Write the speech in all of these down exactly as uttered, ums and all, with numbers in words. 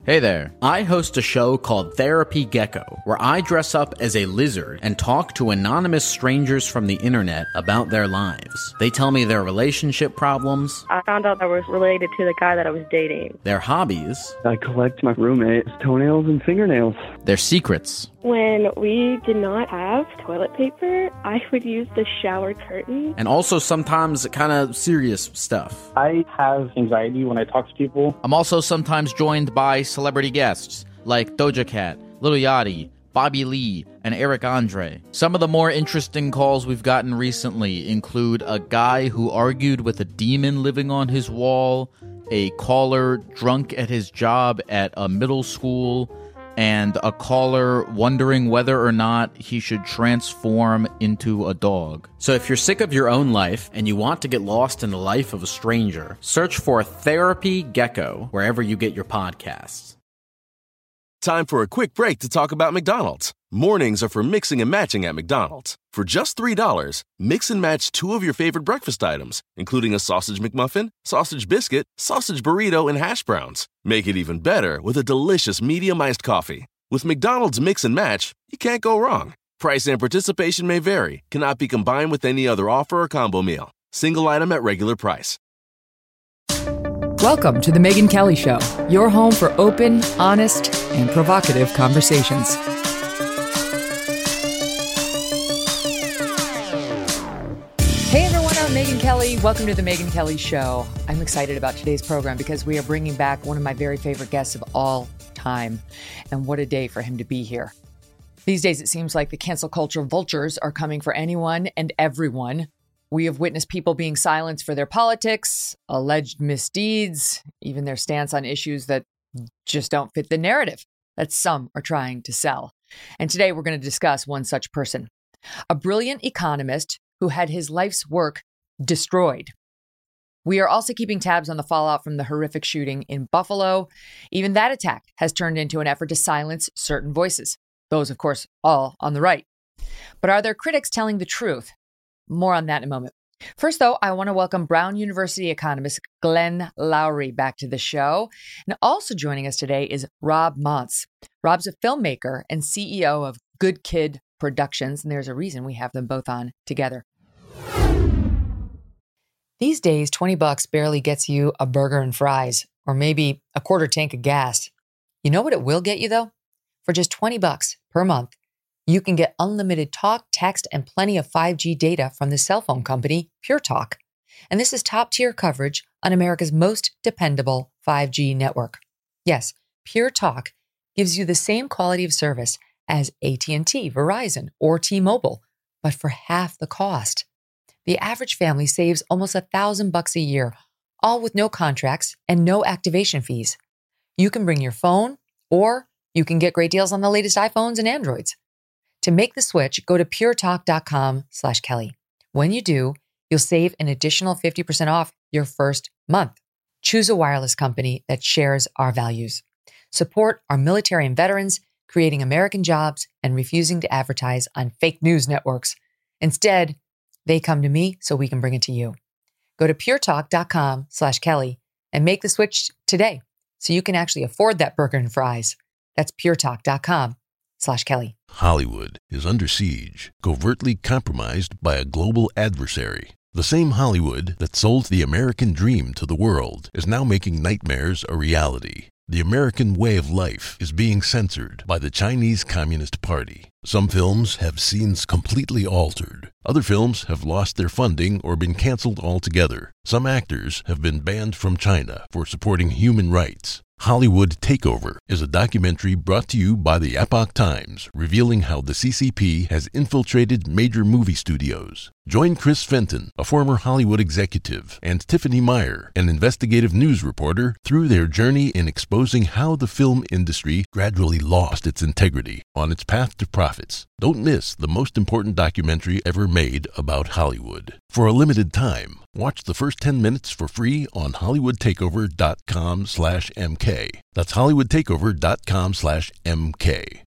Hey there. I host a show called Therapy Gecko, where I dress up as a lizard and talk to anonymous strangers from the internet about their lives. They tell me their relationship problems. I found out I was related to the guy that I was dating. Their hobbies. I collect my roommate's toenails and fingernails. Their secrets. When we did not have toilet paper, I would use the shower curtain. And also sometimes kind of serious stuff. I have anxiety when I talk to people. I'm also sometimes joined by celebrity guests like Doja Cat, Lil Yachty, Bobby Lee, and Eric Andre. Some of the more interesting calls we've gotten recently include a guy who argued with a demon living on his wall, a caller drunk at his job at a middle school, and a caller wondering whether or not he should transform into a dog. So if you're sick of your own life and you want to get lost in the life of a stranger, search for Therapy Gecko wherever you get your podcasts. Time for a quick break to talk about McDonald's. Mornings are for mixing and matching at McDonald's. For just three dollars, mix and match two of your favorite breakfast items, including a sausage McMuffin, sausage biscuit, sausage burrito, and hash browns. Make it even better with a delicious medium iced coffee. With McDonald's Mix and Match, you can't go wrong. Price and participation may vary, cannot be combined with any other offer or combo meal. Single item at regular price. Welcome to The Megyn Kelly Show, your home for open, honest, and provocative conversations. Hey everyone, I'm Megyn Kelly. Welcome to The Megyn Kelly Show. I'm excited about today's program because we are bringing back one of my very favorite guests of all time. And what a day for him to be here. These days, it seems like the cancel culture vultures are coming for anyone and everyone. We have witnessed people being silenced for their politics, alleged misdeeds, even their stance on issues that just don't fit the narrative that some are trying to sell. And today we're going to discuss one such person, a brilliant economist who had his life's work destroyed. We are also keeping tabs on the fallout from the horrific shooting in Buffalo. Even that attack has turned into an effort to silence certain voices. Those, of course, all on the right. But are there critics telling the truth? More on that in a moment. First, though, I want to welcome Brown University economist Glenn Loury back to the show. And also joining us today is Rob Montz. Rob's a filmmaker and C E O of Good Kid Productions, and there's a reason we have them both on together. These days, twenty bucks barely gets you a burger and fries, or maybe a quarter tank of gas. You know what it will get you, though? For just twenty bucks per month, you can get unlimited talk, text, and plenty of five G data from the cell phone company Pure Talk. And this is top-tier coverage on America's most dependable five G network. Yes, Pure Talk gives you the same quality of service as A T and T, Verizon, or T-Mobile, but for half the cost. The average family saves almost a thousand bucks a year, all with no contracts and no activation fees. You can bring your phone, or you can get great deals on the latest iPhones and Androids. To make the switch, go to puretalk.com slash Kelly. When you do, you'll save an additional fifty percent off your first month. Choose a wireless company that shares our values. Support our military and veterans, creating American jobs and refusing to advertise on fake news networks. Instead, they come to me so we can bring it to you. Go to puretalk.com slash Kelly and make the switch today so you can actually afford that burger and fries. That's puretalk.com slash Kelly. Hollywood is under siege, covertly compromised by a global adversary. The same Hollywood that sold the American dream to the world is now making nightmares a reality. The American way of life is being censored by the Chinese Communist Party. Some films have scenes completely altered. Other films have lost their funding or been canceled altogether. Some actors have been banned from China for supporting human rights. Hollywood Takeover is a documentary brought to you by the Epoch Times, revealing how the C C P has infiltrated major movie studios. Join Chris Fenton, a former Hollywood executive, and Tiffany Meyer, an investigative news reporter, through their journey in exposing how the film industry gradually lost its integrity on its path to profits. Don't miss the most important documentary ever made about Hollywood. For a limited time, watch the first ten minutes for free on hollywoodtakeover.com slash MK. That's hollywoodtakeover.com slash MK.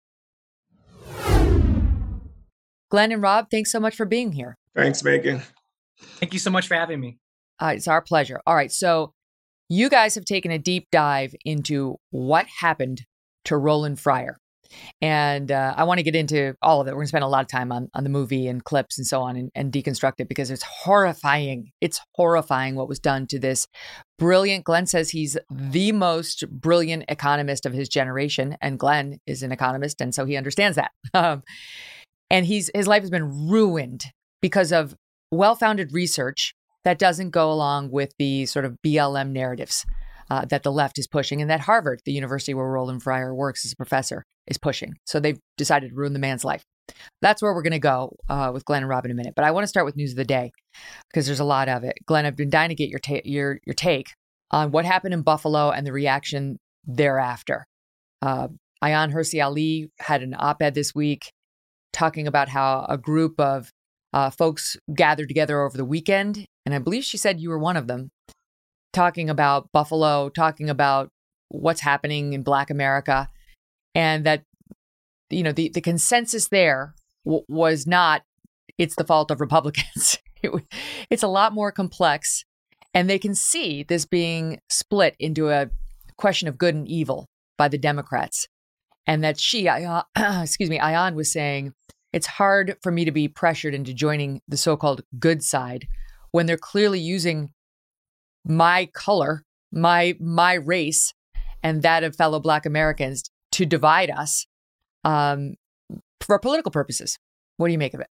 Glenn and Rob, thanks so much for being here. Thanks, Megyn. Thank you so much for having me. Uh, it's our pleasure. All right. So you guys have taken a deep dive into what happened to Roland Fryer. And uh, I want to get into all of it. We're going to spend a lot of time on, on the movie and clips and so on and, and deconstruct it because it's horrifying. It's horrifying what was done to this brilliant. Glenn says he's the most brilliant economist of his generation. And Glenn is an economist, and so he understands that. Um, and he's his life has been ruined because of well-founded research that doesn't go along with the sort of B L M narratives uh, that the left is pushing and that Harvard, the university where Roland Fryer works as a professor, is pushing. So they've decided to ruin the man's life. That's where we're going to go uh, with Glenn and Rob in a minute. But I want to start with news of the day because there's a lot of it. Glenn, I've been dying to get your, ta- your, your take on what happened in Buffalo and the reaction thereafter. Uh, Ayaan Hirsi Ali had an op-ed this week talking about how a group of uh, folks gathered together over the weekend. And I believe she said you were one of them, talking about Buffalo, talking about what's happening in Black America. And that, you know, the, the consensus there w- was not, it's the fault of Republicans. it, it's a lot more complex. And they can see this being split into a question of good and evil by the Democrats. And that she, uh, excuse me, Ayaan was saying, it's hard for me to be pressured into joining the so-called good side when they're clearly using my color, my my race, and that of fellow Black Americans to divide us um, for political purposes. What do you make of it?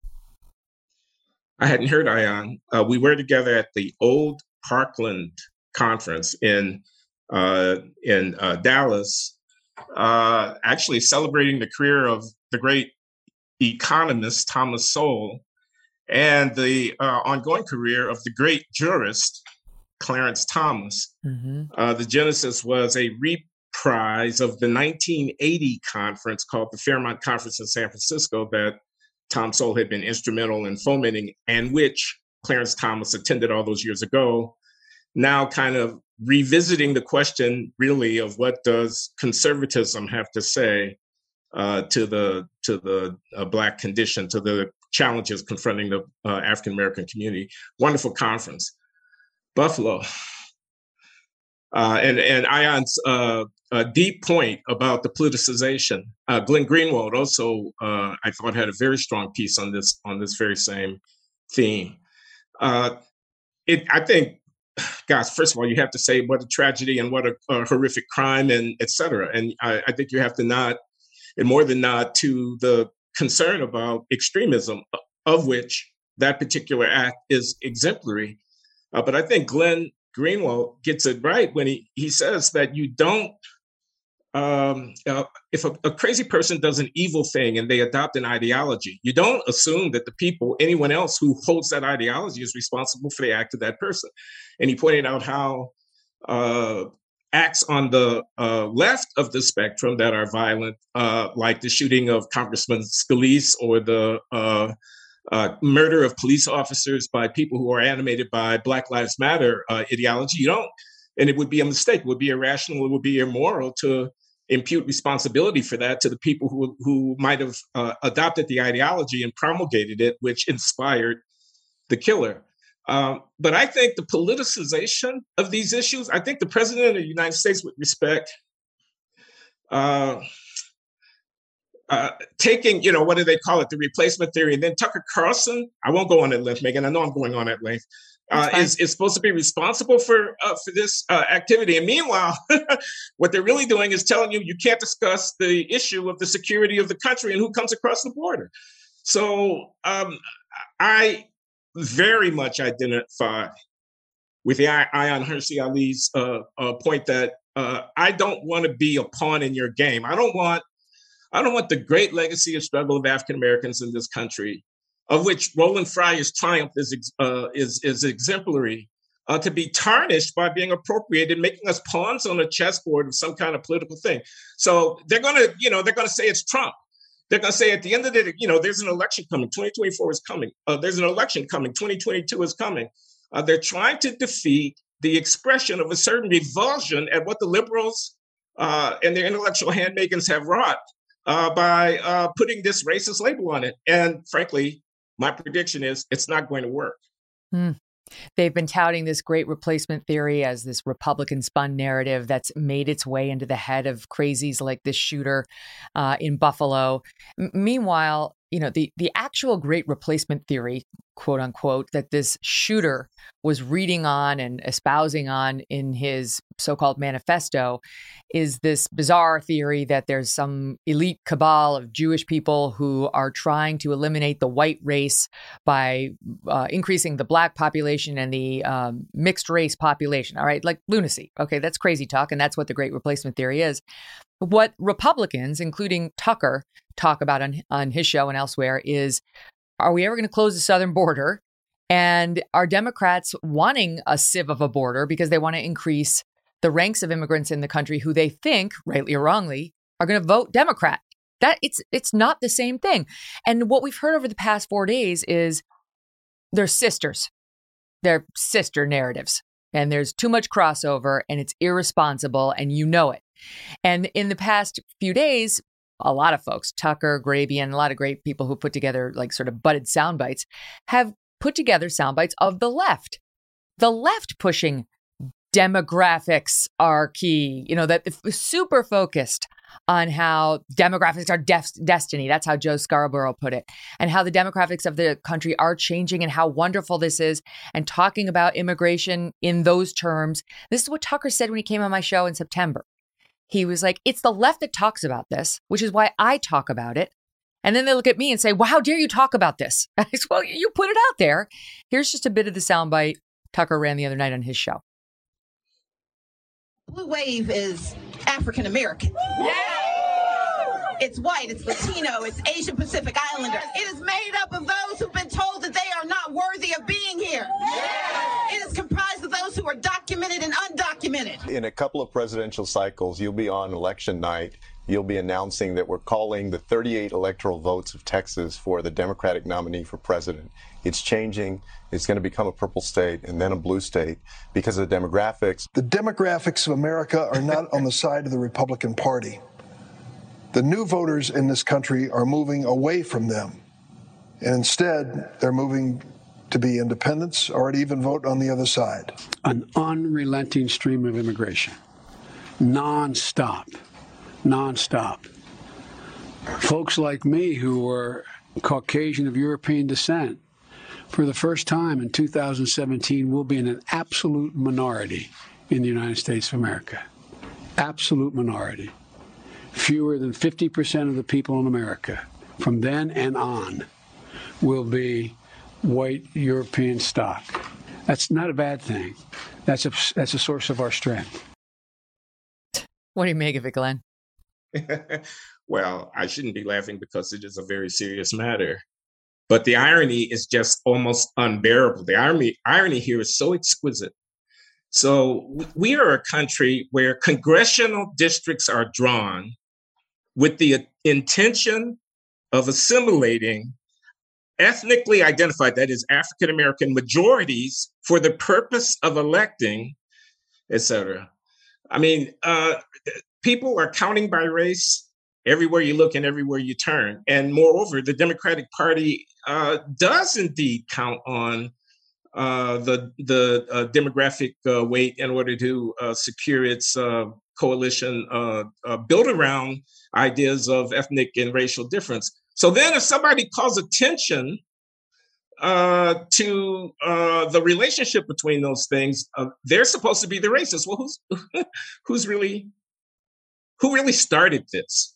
I hadn't heard Ayaan. Uh, we were together at the Old Parkland Conference in uh, in uh, Dallas, uh, actually celebrating the career of the great economist Thomas Sowell and the uh, ongoing career of the great jurist Clarence Thomas. Mm-hmm. Uh, the genesis was a reprise of the nineteen eighty conference called the Fairmont Conference in San Francisco that Tom Sowell had been instrumental in fomenting and which Clarence Thomas attended all those years ago. Now kind of revisiting the question really of what does conservatism have to say uh, to the to the uh, Black condition, to the challenges confronting the uh, African-American community. Wonderful conference. Buffalo. Uh, and and Ayaan's uh, a deep point about the politicization. Uh, Glenn Greenwald also, uh, I thought, had a very strong piece on this on this very same theme. Uh, it, I think, gosh, first of all, you have to say what a tragedy and what a, a horrific crime and et cetera. And I, I think you have to nod, and more than nod, to the concern about extremism, of which that particular act is exemplary. Uh, but I think Glenn Greenwald gets it right when he, he says that you don't, um, uh, if a, a crazy person does an evil thing and they adopt an ideology, you don't assume that the people, anyone else who holds that ideology is responsible for the act of that person. And he pointed out how uh, acts on the uh, left of the spectrum that are violent, uh, like the shooting of Congressman Scalise or the uh, Uh, murder of police officers by people who are animated by Black Lives Matter uh, ideology. You don't, and it would be a mistake, it would be irrational, it would be immoral to impute responsibility for that to the people who, who might have uh, adopted the ideology and promulgated it, which inspired the killer. Um, but I think the politicization of these issues, I think the president of the United States, with respect, uh, Uh, taking, you know, what do they call it, the replacement theory, and then Tucker Carlson, I won't go on at length, Megan, I know I'm going on at length, uh, is, is supposed to be responsible for uh, for this uh, activity. And meanwhile, what they're really doing is telling you you can't discuss the issue of the security of the country and who comes across the border. So um, I very much identify with the Ayaan Hirsi Ali's uh, uh, point that uh, I don't want to be a pawn in your game. I don't want I don't want the great legacy of struggle of African Americans in this country, of which Roland Fryer's triumph is uh, is, is exemplary, uh, to be tarnished by being appropriated, making us pawns on a chessboard of some kind of political thing. So they're going to, you know, they're going to say it's Trump. They're going to say at the end of the day, you know, there's an election coming. twenty twenty-four is coming. Uh, there's an election coming. twenty twenty-two is coming. Uh, they're trying to defeat the expression of a certain revulsion at what the liberals uh, and their intellectual handmaidens have wrought. Uh, by uh, putting this racist label on it. And frankly, my prediction is it's not going to work. Mm. They've been touting this great replacement theory as this Republican spun narrative that's made its way into the head of crazies like this shooter uh, in Buffalo. M- meanwhile, you know, the, the actual great replacement theory, quote unquote, that this shooter was reading on and espousing on in his so-called manifesto is this bizarre theory that there's some elite cabal of Jewish people who are trying to eliminate the white race by uh, increasing the black population and the um, mixed race population. All right, like lunacy. Okay, that's crazy talk. And that's what the great replacement theory is. What Republicans, including Tucker, talk about on, on his show and elsewhere is, are we ever going to close the southern border? And are Democrats wanting a sieve of a border because they want to increase the ranks of immigrants in the country who they think, rightly or wrongly, are going to vote Democrat? That it's it's not the same thing. And what we've heard over the past four days is they're sisters. They're sister narratives. And there's too much crossover and it's irresponsible and you know it. And in the past few days, a lot of folks, Tucker, Grabian, a lot of great people who put together like sort of budded sound bites, have put together sound bites of the left. The left pushing demographics are key, you know, that super focused on how demographics are def- destiny. That's how Joe Scarborough put it. And how the demographics of the country are changing and how wonderful this is. And talking about immigration in those terms. This is what Tucker said when he came on my show in September. He was like, it's the left that talks about this, which is why I talk about it. And then they look at me and say, well, how dare you talk about this? I said, well, you put it out there. Here's just a bit of the soundbite Tucker ran the other night on his show. Blue wave is African American. Yeah! It's white, it's Latino, it's Asian Pacific Islander. It is made up of those who've been told that they are not worthy of being here. Yeah! It is comprised of those who are documented and undocumented. In a couple of presidential cycles, you'll be on election night. You'll be announcing that we're calling the thirty-eight electoral votes of Texas for the Democratic nominee for president. It's changing. It's going to become a purple state and then a blue state because of the demographics. The demographics of America are not on the side of the Republican Party. The new voters in this country are moving away from them. And instead, they're moving to be independents or to even vote on the other side. An unrelenting stream of immigration, nonstop. Nonstop. Folks like me who were Caucasian of European descent, for the first time in two thousand seventeen, will be in an absolute minority in the United States of America. Absolute minority. Fewer than fifty percent of the people in America from then and on will be white European stock. That's not a bad thing. That's a, that's a source of our strength. What do you make of it, Glenn? Well, I shouldn't be laughing because it is a very serious matter. But the irony is just almost unbearable. The irony, irony here is so exquisite. So we are a country where congressional districts are drawn with the intention of assimilating ethnically identified, that is African-American majorities, for the purpose of electing, et cetera. I mean, uh, people are counting by race everywhere you look and everywhere you turn. And moreover, the Democratic Party uh, does indeed count on uh, the the uh, demographic uh, weight in order to uh, secure its uh, coalition uh, uh, built around ideas of ethnic and racial difference. So then if somebody calls attention uh, to uh, the relationship between those things, uh, they're supposed to be the racist. Well, who's who's really, who really started this?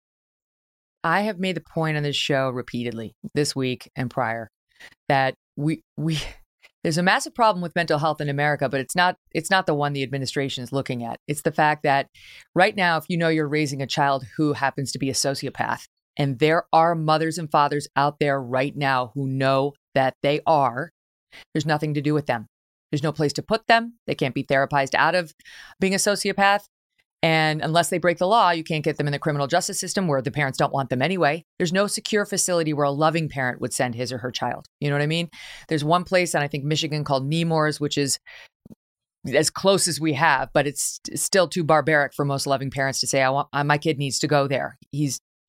I have made the point on this show repeatedly this week and prior that we we there's a massive problem with mental health in America, but it's not it's not the one the administration is looking at. It's the fact that right now, if you know you're raising a child who happens to be a sociopath, and there are mothers and fathers out there right now who know that they are, there's nothing to do with them. There's no place to put them. They can't be therapized out of being a sociopath. And unless they break the law, you can't get them in the criminal justice system where the parents don't want them anyway. There's no secure facility where a loving parent would send his or her child. You know what I mean? There's one place in, I think, Michigan called Nemours, which is as close as we have, but it's still too barbaric for most loving parents to say, I want my kid needs to go there. He's,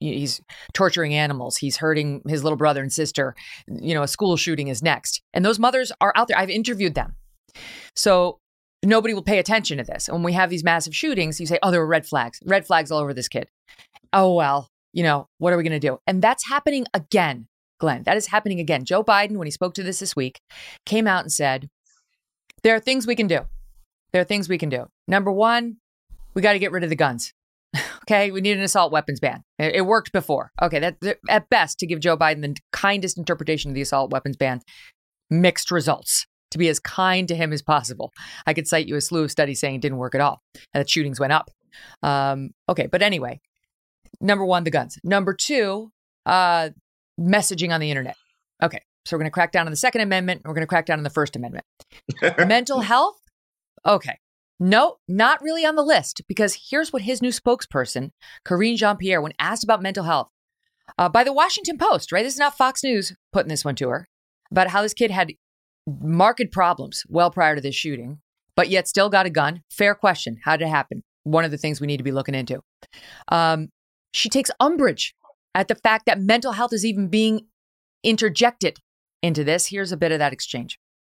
he's torturing animals. He's hurting his little brother and sister. You know, a school shooting is next. And those mothers are out there. I've interviewed them. So nobody will pay attention to this. And when we have these massive shootings, you say, oh, there were red flags, red flags all over this kid. Oh, well, you know, what are we going to do? And that's happening again, Glenn. That is happening again. Joe Biden, when he spoke to this this week, came out and said, there are things we can do. There are things we can do. Number one, we got to get rid of the guns. Okay, we need an assault weapons ban. It, it worked before. Okay, that at best, to give Joe Biden the kindest interpretation of the assault weapons ban, mixed results. To be as kind to him as possible. I could cite you a slew of studies saying it didn't work at all, and that shootings went up. Um, okay, but anyway, number one, the guns. Number two, uh, messaging on the internet. Okay, so we're going to crack down on the Second Amendment. And we're going to crack down on the First Amendment. Mental health. Okay, no, not really on the list, because here's what his new spokesperson, Karine Jean-Pierre, when asked about mental health uh, by the Washington Post, right? This is not Fox News putting this one to her, about how this kid had marked problems well prior to this shooting, but yet still got a gun. Fair question. How did it happen? One of the things we need to be looking into. Um, she takes umbrage at the fact that mental health is even being interjected into this. Here's a bit of that exchange.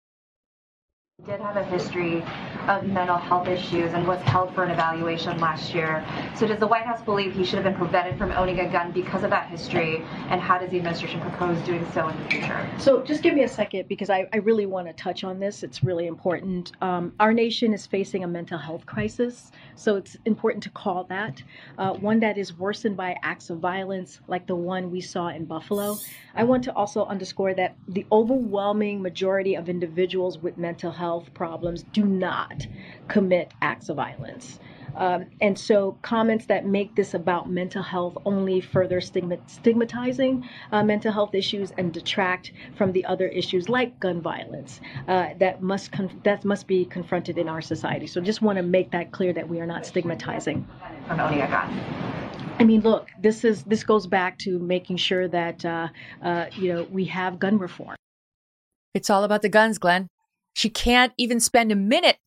He did have a history of mental health issues and was held for an evaluation last year. So does the White House believe he should have been prevented from owning a gun because of that history? And how does the administration propose doing so in the future? So just give me a second, because I, I really want to touch on this. It's really important. Um, our nation is facing a mental health crisis. So it's important to call that uh, one that is worsened by acts of violence like the one we saw in Buffalo. I want to also underscore that the overwhelming majority of individuals with mental health problems do not commit acts of violence. Um, and so comments that make this about mental health only further stigma- stigmatizing uh, mental health issues and detract from the other issues like gun violence uh, that must con- that must be confronted in our society. So just want to make that clear that we are not stigmatizing. From owning a gun. I mean, look, this is this goes back to making sure that uh, uh, you know we have gun reform. It's all about the guns, Glenn. She can't even spend a minute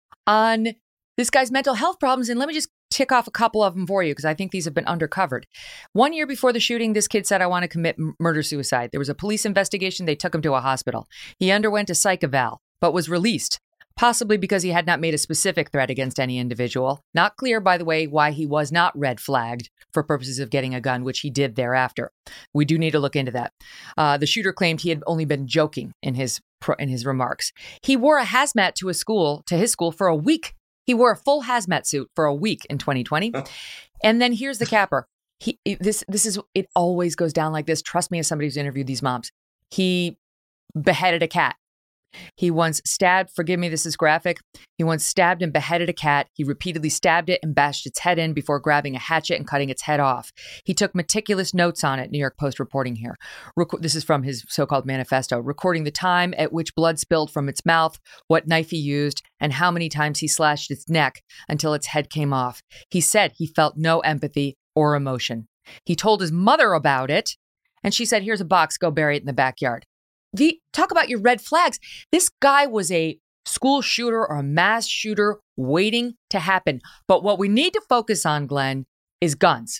on this guy's mental health problems. And let me just tick off a couple of them for you, because I think these have been undercovered. One year before the shooting, this kid said, I want to commit murder-suicide. There was a police investigation. They took him to a hospital. He underwent a psych eval, but was released, possibly because he had not made a specific threat against any individual. Not clear, by the way, why he was not red flagged for purposes of getting a gun, which he did thereafter. We do need to look into that. Uh, the shooter claimed he had only been joking in his in his remarks. He wore a hazmat to a school, to his school for a week. He wore a full hazmat suit for a week in twenty twenty. And then here's the capper. He this this is it always goes down like this. Trust me, as somebody who's interviewed these moms. He beheaded a cat. He once stabbed, forgive me, this is graphic. He once stabbed and beheaded a cat. He repeatedly stabbed it and bashed its head in before grabbing a hatchet and cutting its head off. He took meticulous notes on it, New York Post reporting here. Rec- this is from his so-called manifesto, recording the time at which blood spilled from its mouth, what knife he used, and how many times he slashed its neck until its head came off. He said he felt no empathy or emotion. He told his mother about it, and she said, here's a box, go bury it in the backyard. The, talk about your red flags. This guy was a school shooter or a mass shooter waiting to happen. But what we need to focus on, Glenn, is guns.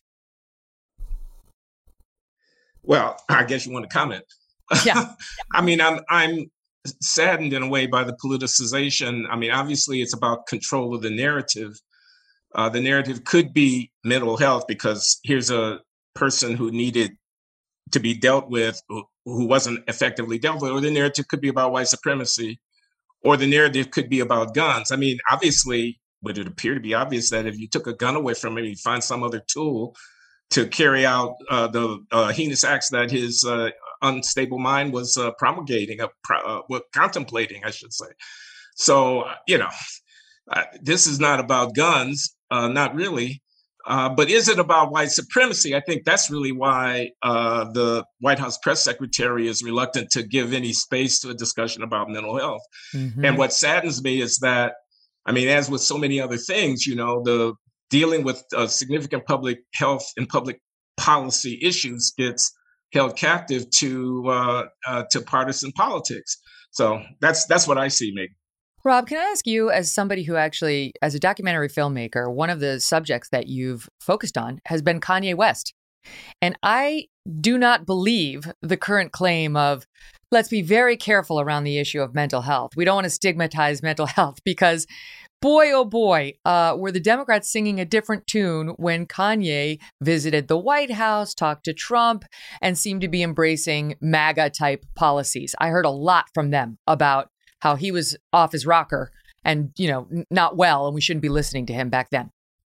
Well, I guess you want to comment. Yeah. I mean, I'm I'm saddened in a way by the politicization. I mean, obviously, it's about control of the narrative. Uh, the narrative could be mental health, because here's a person who needed to be dealt with, who wasn't effectively dealt with, or the narrative could be about white supremacy, or the narrative could be about guns. I mean, obviously, would it appear to be obvious that if you took a gun away from him, you'd find some other tool to carry out uh, the uh, heinous acts that his uh, unstable mind was uh, promulgating, uh, uh, well, contemplating, I should say. So, you know, uh, this is not about guns, uh, not really. Uh, but is it about white supremacy? I think that's really why uh, the White House press secretary is reluctant to give any space to a discussion about mental health. Mm-hmm. And what saddens me is that, I mean, as with so many other things, you know, the dealing with uh, significant public health and public policy issues gets held captive to uh, uh, to partisan politics. So that's that's what I see, Meg. Rob, can I ask you, as somebody who actually, as a documentary filmmaker, one of the subjects that you've focused on has been Kanye West. And I do not believe the current claim of, let's be very careful around the issue of mental health. We don't want to stigmatize mental health because boy, oh boy, uh, were the Democrats singing a different tune when Kanye visited the White House, talked to Trump, and seemed to be embracing MAGA-type policies. I heard a lot from them about how he was off his rocker and, you know, n- not well, and we shouldn't be listening to him back then.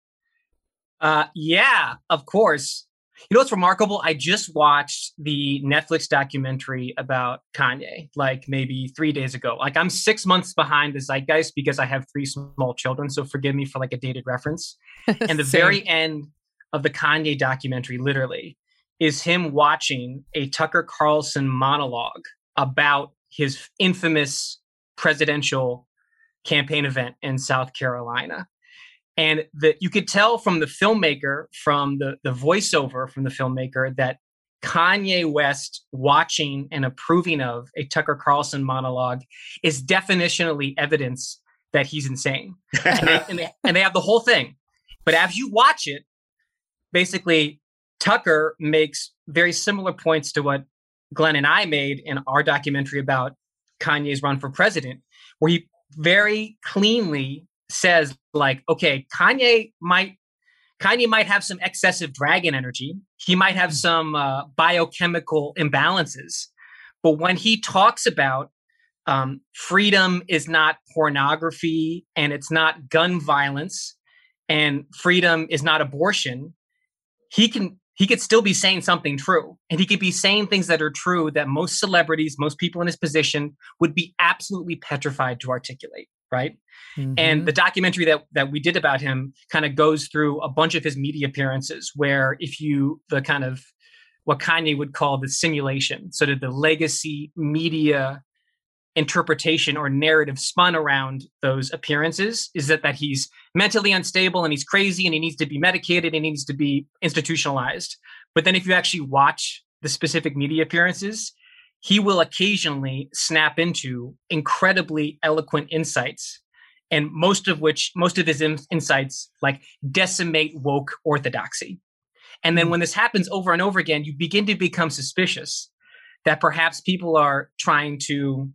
Uh, yeah, of course. You know what's remarkable? I just watched the Netflix documentary about Kanye, like maybe three days ago. Like I'm six months behind the zeitgeist because I have three small children. So forgive me for like a dated reference. And the very end of the Kanye documentary, literally, is him watching a Tucker Carlson monologue about his infamous presidential campaign event in South Carolina. And that you could tell from the filmmaker, from the, the voiceover from the filmmaker, that Kanye West watching and approving of a Tucker Carlson monologue is definitionally evidence that he's insane. and, they, and, they, and they have the whole thing. But as you watch it, basically, Tucker makes very similar points to what Glenn and I made in our documentary about Kanye's run for president, where he very cleanly says, like, okay, Kanye might Kanye might have some excessive dragon energy. He might have some uh, biochemical imbalances. But when he talks about um, freedom is not pornography and it's not gun violence and freedom is not abortion, he can he could still be saying something true. And he could be saying things that are true that most celebrities, most people in his position would be absolutely petrified to articulate. Right. Mm-hmm. And the documentary that that we did about him kind of goes through a bunch of his media appearances where if you the kind of what Kanye would call the simulation, sort of the legacy media interpretation or narrative spun around those appearances is that that he's mentally unstable and he's crazy and he needs to be medicated and he needs to be institutionalized. But then if you actually watch the specific media appearances, he will occasionally snap into incredibly eloquent insights, and most of which, most of his in- insights like decimate woke orthodoxy. And then when this happens over and over again, you begin to become suspicious that perhaps people are trying to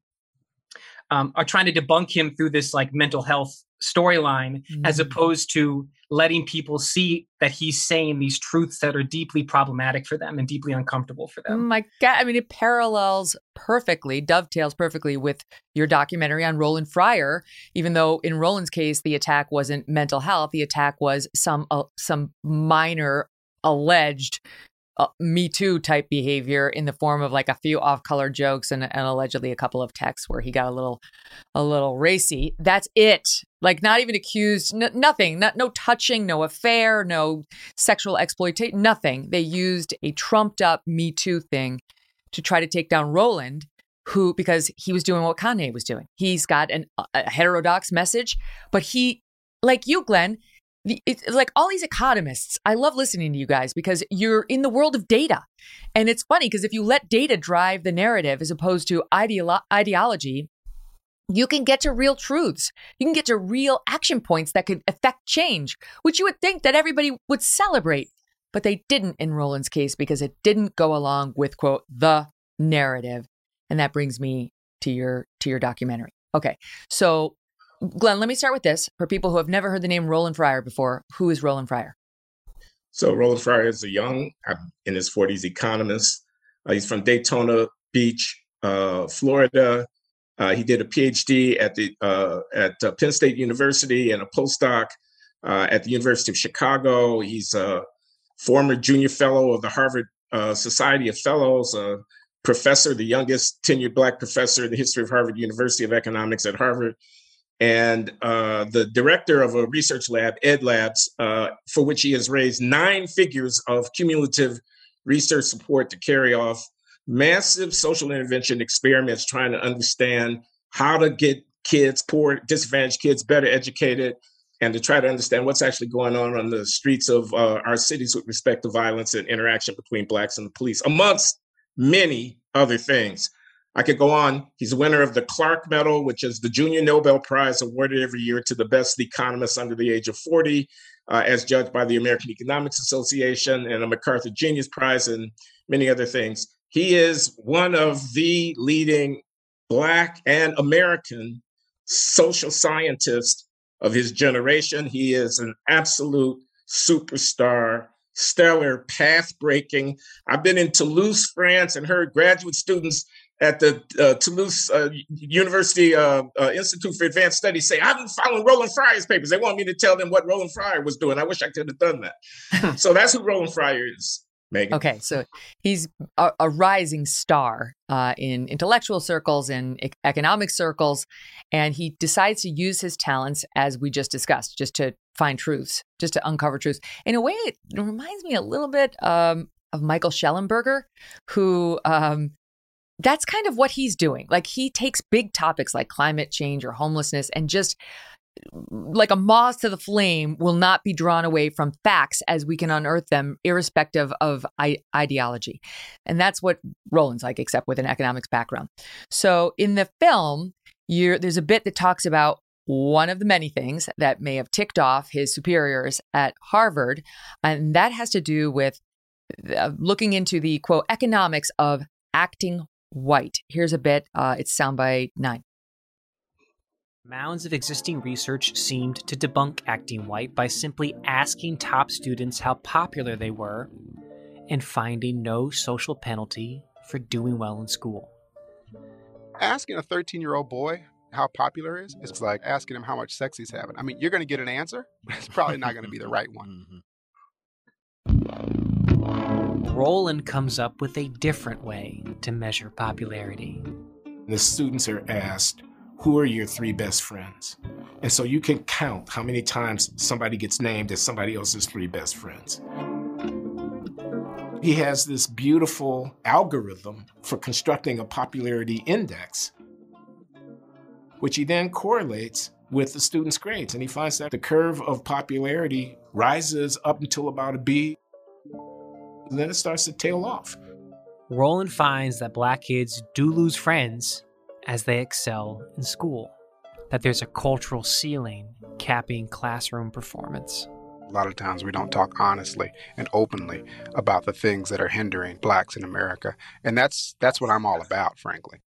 um, are trying to debunk him through this like mental health storyline, mm-hmm. as opposed to letting people see that he's saying these truths that are deeply problematic for them and deeply uncomfortable for them. My God, I mean, it parallels perfectly, dovetails perfectly with your documentary on Roland Fryer, even though in Roland's case, the attack wasn't mental health. The attack was some uh, some minor alleged Uh, Me Too type behavior in the form of like a few off-color jokes and, and allegedly a couple of texts where he got a little, a little racy. That's it. Like not even accused, n- nothing, not, no touching, no affair, no sexual exploitation, nothing. They used a trumped up Me Too thing to try to take down Roland, who, because he was doing what Kanye was doing. He's got an, a heterodox message, but he, like you, Glenn, it's like all these economists, I love listening to you guys because you're in the world of data. And it's funny because if you let data drive the narrative as opposed to ideolo- ideology, you can get to real truths. You can get to real action points that could affect change, which you would think that everybody would celebrate. But they didn't in Roland's case because it didn't go along with, quote, the narrative. And that brings me to your to your documentary. Okay, so Glenn, let me start with this. For people who have never heard the name Roland Fryer before, who is Roland Fryer? So Roland Fryer is a young, in his forties, economist. Uh, he's from Daytona Beach, uh, Florida. Uh, he did a PhD at the uh, at uh, Penn State University and a postdoc uh, at the University of Chicago. He's a former junior fellow of the Harvard uh, Society of Fellows, a professor, the youngest tenured Black professor in the history of Harvard University of Economics at Harvard, and uh, the director of a research lab, Ed Labs, uh, for which he has raised nine figures of cumulative research support to carry off massive social intervention experiments trying to understand how to get kids, poor, disadvantaged kids, better educated, and to try to understand what's actually going on on the streets of uh, our cities with respect to violence and interaction between Blacks and the police, amongst many other things. I could go on. He's a winner of the Clark Medal, which is the Junior Nobel Prize awarded every year to the best economists under the age of forty. uh, as judged by the American Economics Association and a MacArthur Genius Prize and many other things. He is one of the leading Black and American social scientists of his generation. He is an absolute superstar, stellar, path-breaking. I've been in Toulouse, France, and heard graduate students at the uh, Toulouse uh, University uh, uh, Institute for Advanced Studies say, I've been following Roland Fryer's papers. They want me to tell them what Roland Fryer was doing. I wish I could have done that. So that's who Roland Fryer is, Megan. Okay, so he's a, a rising star uh, in intellectual circles and e- economic circles, and he decides to use his talents, as we just discussed, just to find truths, just to uncover truths. In a way, it reminds me a little bit um, of Michael Schellenberger, who um, that's kind of what he's doing. Like, he takes big topics like climate change or homelessness and just, like a moth to the flame, will not be drawn away from facts as we can unearth them, irrespective of I- ideology. And that's what Roland's like, except with an economics background. So in the film, you're, there's a bit that talks about one of the many things that may have ticked off his superiors at Harvard. And that has to do with uh, looking into the, quote, economics of acting white. Here's a bit. Uh, it's soundbite nine. Mounds of existing research seemed to debunk acting white by simply asking top students how popular they were and finding no social penalty for doing well in school. Asking a thirteen-year-old boy how popular is, it's like asking him how much sex he's having. I mean, you're going to get an answer, but it's probably not going to be the right one. Roland comes up with a different way to measure popularity. The students are asked, who are your three best friends? And so you can count how many times somebody gets named as somebody else's three best friends. He has this beautiful algorithm for constructing a popularity index, which he then correlates with the student's grades. And he finds that the curve of popularity rises up until about a B, and then it starts to tail off. Roland finds that Black kids do lose friends as they excel in school, that there's a cultural ceiling capping classroom performance. A lot of times we don't talk honestly and openly about the things that are hindering Blacks in America. And that's that's what I'm all about, frankly.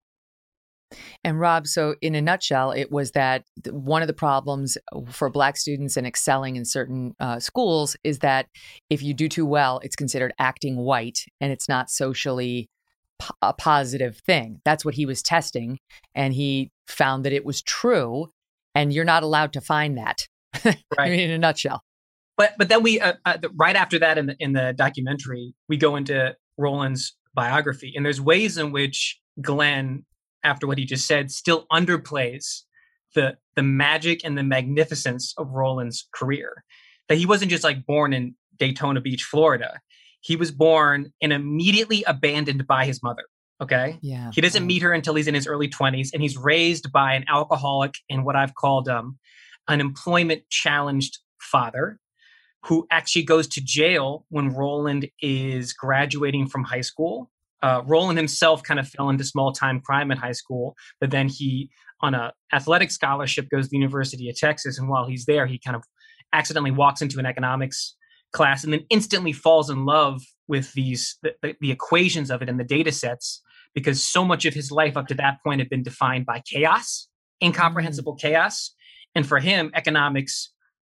And Rob, so in a nutshell, it was that one of the problems for Black students in excelling in certain uh, schools is that if you do too well, it's considered acting white, and it's not socially po- a positive thing. That's what he was testing, and he found that it was true, and you're not allowed to find that. Right. I mean, in a nutshell. But but then we uh, uh, right after that in the in the documentary, we go into Roland's biography, and there's ways in which Glenn, after what he just said, still underplays the the magic and the magnificence of Roland's career. That he wasn't just like born in Daytona Beach, Florida. He was born and immediately abandoned by his mother. Okay. Yeah. He doesn't meet her until he's in his early twenties, and he's raised by an alcoholic and what I've called um, an employment challenged father, who actually goes to jail when Roland is graduating from high school. Uh, Roland himself kind of fell into small-time crime in high school, but then he, on a athletic scholarship, goes to the University of Texas, and while he's there, he kind of accidentally walks into an economics class and then instantly falls in love with these the, the, the equations of it and the data sets, because so much of his life up to that point had been defined by chaos, incomprehensible mm-hmm. chaos. And for him, economics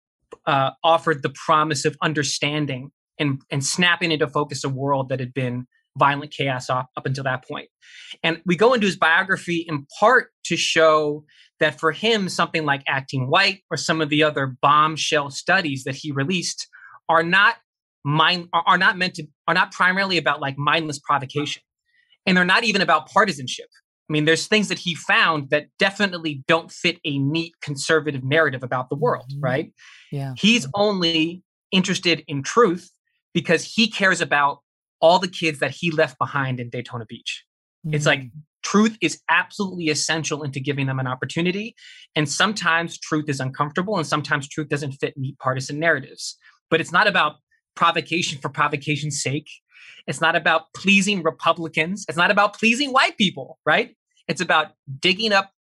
uh, offered the promise of understanding and, and snapping into focus a world that had been violent chaos up, up until that point. And we go into his biography in part to show that for him, something like Acting White or some of the other bombshell studies that he released are not mind are not meant to are not primarily about like mindless provocation. And they're not even about partisanship. I mean, there's things that he found that definitely don't fit a neat conservative narrative about the world, right? Yeah. He's only interested in truth because he cares about all the kids that he left behind in Daytona Beach. Mm-hmm. It's like truth is absolutely essential into giving them an opportunity. And sometimes truth is uncomfortable, and sometimes truth doesn't fit neat partisan narratives. But it's not about provocation for provocation's sake. It's not about pleasing Republicans. It's not about pleasing white people, right? It's about digging up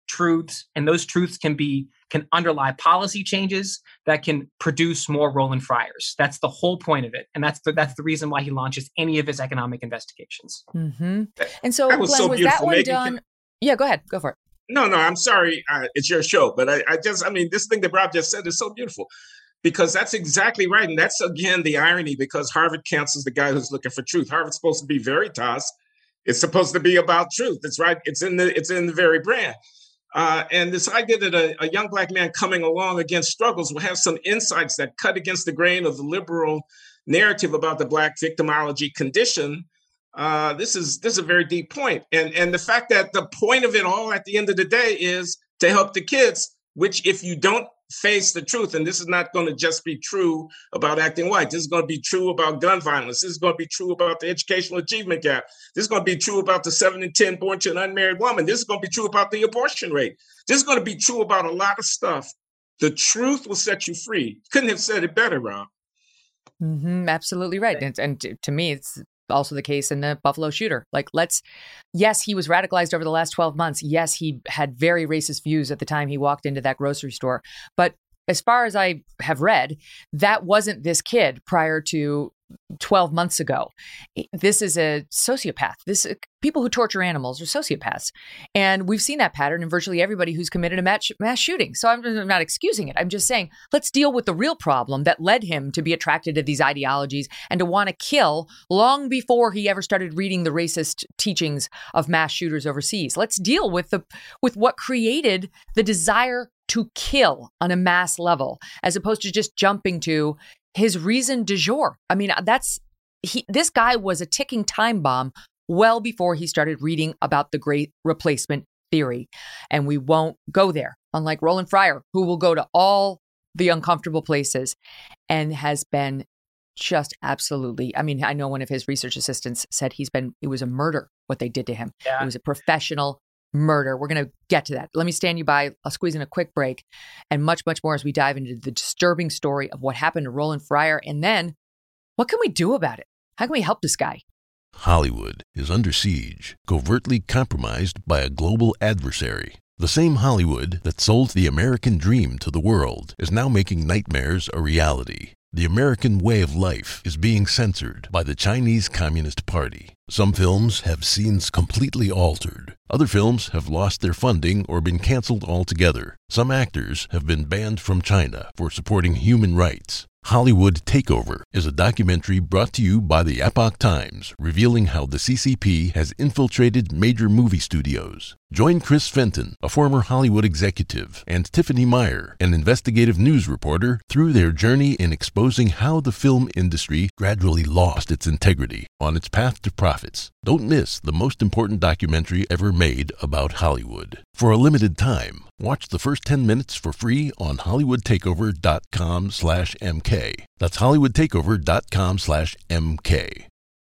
truths, and those truths can be can underlie policy changes that can produce more Roland Fryers. That's the whole point of it, and that's the, that's the reason why he launches any of his economic investigations. Mm-hmm. And so, That was Glenn, so was that beautiful. one Megan, done? can- Yeah, go ahead. Go for it. No, no, I'm sorry. Uh, it's your show. But I, I just, I mean, this thing that Rob just said is so beautiful because that's exactly right. And that's, again, the irony because Harvard cancels the guy who's looking for truth. Harvard's supposed to be Veritas. It's supposed to be about truth. It's right. It's in the, it's in the very brand. Uh, and this idea that a, a young Black man coming along against struggles will have some insights that cut against the grain of the liberal narrative about the Black victimology condition. Uh, this is this is a very deep point. And, and the fact that the point of it all at the end of the day is to help the kids, which if you don't face the truth, and this is not going to just be true about acting white. This is going to be true about gun violence. This is going to be true about the educational achievement gap. This is going to be true about the seven in ten born to an unmarried woman. This is going to be true about the abortion rate. This is going to be true about a lot of stuff. The truth will set you free. Couldn't have said it better, Rob. Mm-hmm, absolutely right. And, and to, to me, it's also the case in the Buffalo shooter. Like, let's, yes, he was radicalized over the last twelve months. Yes, he had very racist views at the time he walked into that grocery store. But as far as I have read, that wasn't this kid prior to twelve months ago. This is a sociopath. This people who torture animals are sociopaths. And we've seen that pattern in virtually everybody who's committed a mass, mass shooting. So I'm, I'm not excusing it. I'm just saying, let's deal with the real problem that led him to be attracted to these ideologies and to want to kill long before he ever started reading the racist teachings of mass shooters overseas. Let's deal with the with what created the desire to kill on a mass level, as opposed to just jumping to his reason du jour. I mean, that's he. This guy was a ticking time bomb well before he started reading about the Great Replacement theory. And we won't go there, unlike Roland Fryer, who will go to all the uncomfortable places and has been just absolutely, I mean, I know one of his research assistants said he's been, it was a murder what they did to him. Yeah. It was a professional murder. We're going to get to that. Let me stand you by. I'll squeeze in a quick break and much, much more as we dive into the disturbing story of what happened to Roland Fryer. And then what can we do about it? How can we help this guy? Hollywood is under siege, covertly compromised by a global adversary. The same Hollywood that sold the American dream to the world is now making nightmares a reality. The American way of life is being censored by the Chinese Communist Party. Some films have scenes completely altered. Other films have lost their funding or been canceled altogether. Some actors have been banned from China for supporting human rights. Hollywood Takeover is a documentary brought to you by the Epoch Times, revealing how the C C P has infiltrated major movie studios. Join Chris Fenton, a former Hollywood executive, and Tiffany Meyer, an investigative news reporter, through their journey in exposing how the film industry gradually lost its integrity on its path to profits. Don't miss the most important documentary ever made about Hollywood. For a limited time, watch the first ten minutes for free on hollywoodtakeover.com slash MK. That's hollywoodtakeover.com slash MK.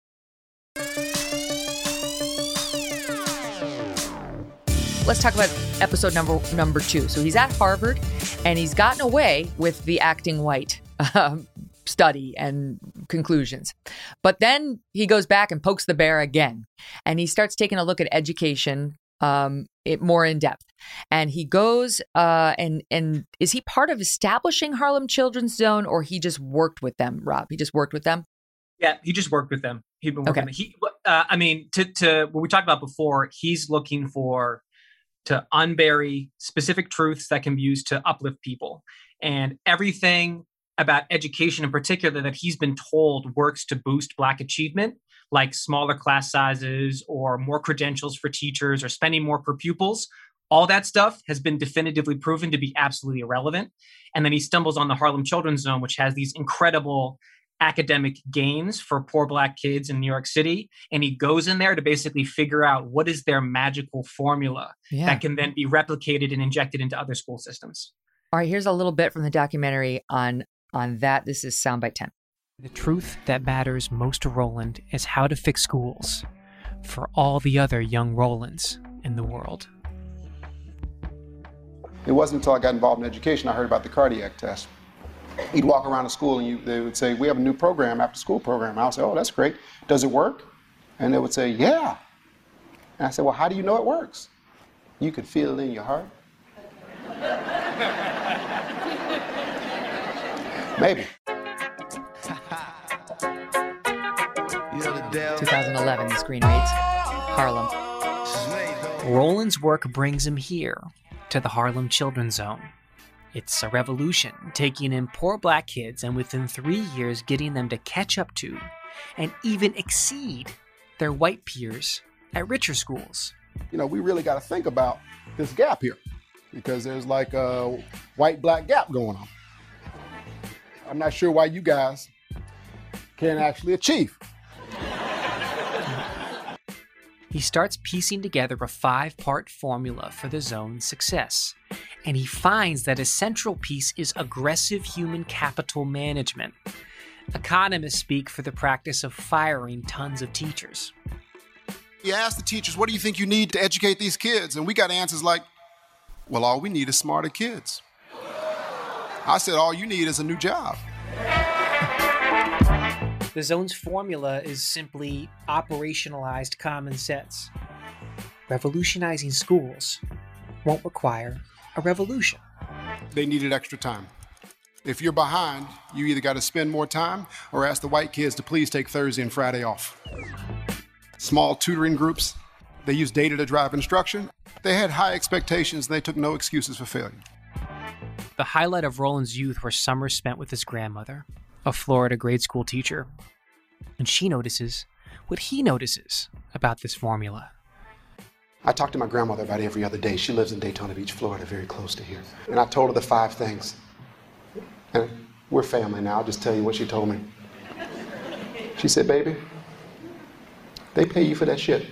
Let's talk about episode number number two. So he's at Harvard and he's gotten away with the acting white um, study and conclusions. But then he goes back and pokes the bear again. And he starts taking a look at education um, it more in depth. And he goes uh, and and is he part of establishing Harlem Children's Zone, or he just worked with them, Rob? He just worked with them? Yeah, he just worked with them. He'd been working. Okay. He, uh, I mean, to to what we talked about before, he's looking for to unbury specific truths that can be used to uplift people, and everything about education in particular that he's been told works to boost Black achievement, like smaller class sizes or more credentials for teachers or spending more per pupils. All that stuff has been definitively proven to be absolutely irrelevant. And then he stumbles on the Harlem Children's Zone, which has these incredible academic gains for poor Black kids in New York City. And he goes in there to basically figure out what is their magical formula Yeah. that can then be replicated and injected into other school systems. All right, here's a little bit from the documentary on on that. This is Soundbite ten. The truth that matters most to Roland is how to fix schools for all the other young Rolands in the world. It wasn't until I got involved in education I heard about the cardiac test. You'd walk around the school and you, they would say, we have a new program, after school program. I would say, oh, that's great. Does it work? And they would say, yeah. And I said, well, how do you know it works? You could feel it in your heart? Maybe. twenty eleven, the screen reads, Harlem. Roland's work brings him here, to the Harlem Children's Zone. It's a revolution, taking in poor black kids and within three years getting them to catch up to and even exceed their white peers at richer schools. You know, we really got to think about this gap here because there's like a white-black gap going on. I'm not sure why you guys can't actually achieve. He starts piecing together a five-part formula for the zone's success, and he finds that a central piece is aggressive human capital management. Economists speak for the practice of firing tons of teachers. You ask the teachers, what do you think you need to educate these kids? And we got answers like, well, all we need is smarter kids. I said, all you need is a new job. The zone's formula is simply operationalized common sense. Revolutionizing schools won't require a revolution. They needed extra time. If you're behind, you either got to spend more time or ask the white kids to please take Thursday and Friday off. Small tutoring groups, they used data to drive instruction. They had high expectations and they took no excuses for failure. The highlight of Roland's youth were summers spent with his grandmother, a Florida grade school teacher. And she notices what he notices about this formula. I talk to my grandmother about every other day. She lives in Daytona Beach, Florida, very close to here. And I told her the five things. And we're family now. I'll just tell you what she told me. She said, baby, they pay you for that shit.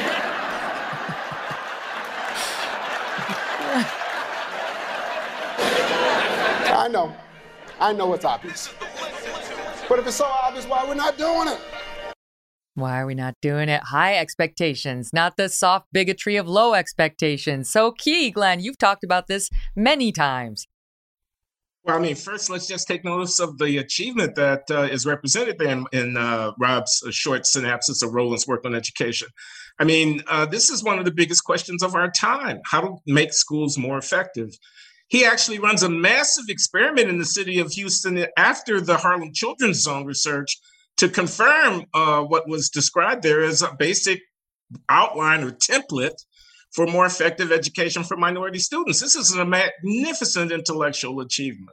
I know. I know it's obvious. But if it's so obvious, why we're not doing it? Why are we not doing it? High expectations, not the soft bigotry of low expectations. So key, Glenn. You've talked about this many times. Well, I mean, first, let's just take notice of the achievement that uh, is represented there in, in uh, Rob's uh, short synopsis of Roland's work on education. I mean, uh, this is one of the biggest questions of our time, how to make schools more effective. He actually runs a massive experiment in the city of Houston after the Harlem Children's Zone research to confirm uh, what was described there as a basic outline or template for more effective education for minority students. This is a magnificent intellectual achievement.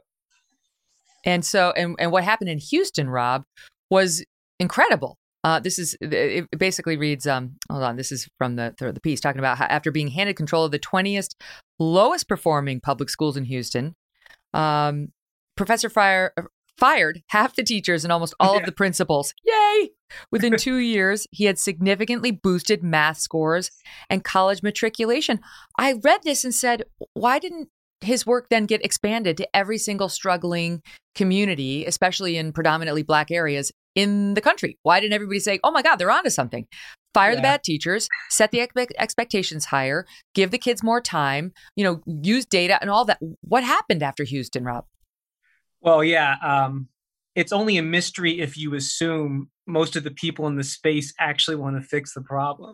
And so, and, and what happened in Houston, Rob, was incredible. Uh, this is, it basically reads, um, hold on, this is from the, the piece talking about how after being handed control of the twentieth lowest performing public schools in Houston, um, Professor Fryer fired half the teachers and almost all yeah. of the principals. Yay! Within two years, he had significantly boosted math scores and college matriculation. I read this and said, why didn't his work then get expanded to every single struggling community, especially in predominantly Black areas in the country? Why didn't everybody say, oh my God, they're onto something? Fire yeah. the bad teachers, set the expe- expectations higher, give the kids more time, you know, use data and all that. What happened after Houston, Rob? Well, yeah, um, it's only a mystery if you assume most of the people in the space actually want to fix the problem.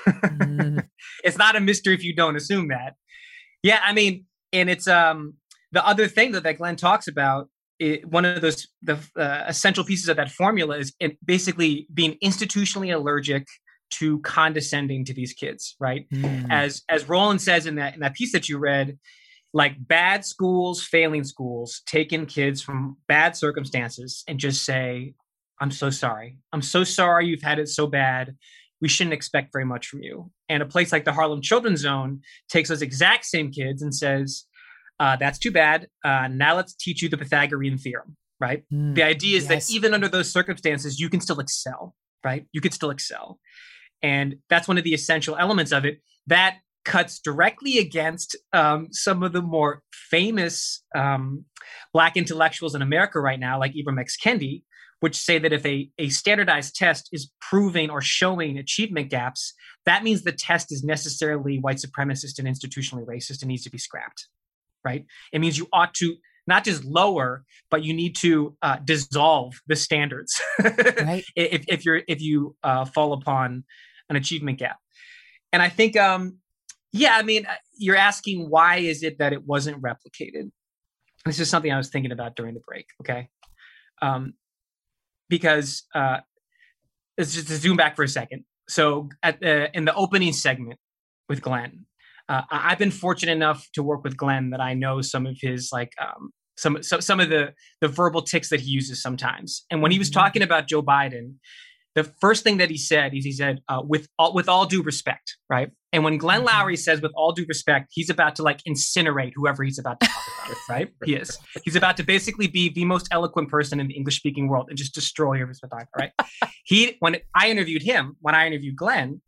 mm. It's not a mystery if you don't assume that. Yeah, I mean, and it's um, the other thing that, that Glenn talks about, it, one of those the uh, essential pieces of that formula is it basically being institutionally allergic to condescending to these kids, right? Mm. As as Roland says in that in that piece that you read, like bad schools, failing schools, take in kids from bad circumstances and just say, I'm so sorry. I'm so sorry you've had it so bad. We shouldn't expect very much from you. And a place like the Harlem Children's Zone takes those exact same kids and says, uh, that's too bad. Uh, now let's teach you the Pythagorean theorem, right? Mm, the idea is yes. that even under those circumstances, you can still excel, right? You could still excel. And that's one of the essential elements of it. That cuts directly against um, some of the more famous um, Black intellectuals in America right now, like Ibram X. Kendi, which say that if a, a standardized test is proving or showing achievement gaps, that means the test is necessarily white supremacist and institutionally racist and needs to be scrapped, right? It means you ought to not just lower, but you need to uh, dissolve the standards right. if, if, you're, if you uh, fall upon an achievement gap. And I think um, Yeah, I mean, you're asking why is it that it wasn't replicated? This is something I was thinking about during the break, okay? Um, because uh, let's just to zoom back for a second. So at the, in the opening segment with Glenn, uh, I've been fortunate enough to work with Glenn that I know some of his like um, some so, some of the the verbal tics that he uses sometimes. And when he was talking about Joe Biden, the first thing that he said is he said, uh, with all, with all due respect, right? And when Glenn Loury says with all due respect, he's about to like incinerate whoever he's about to talk about, right? He is. He's about to basically be the most eloquent person in the English speaking world and just destroy whoever's about to talk, right? He, when I interviewed him, when I interviewed Glenn,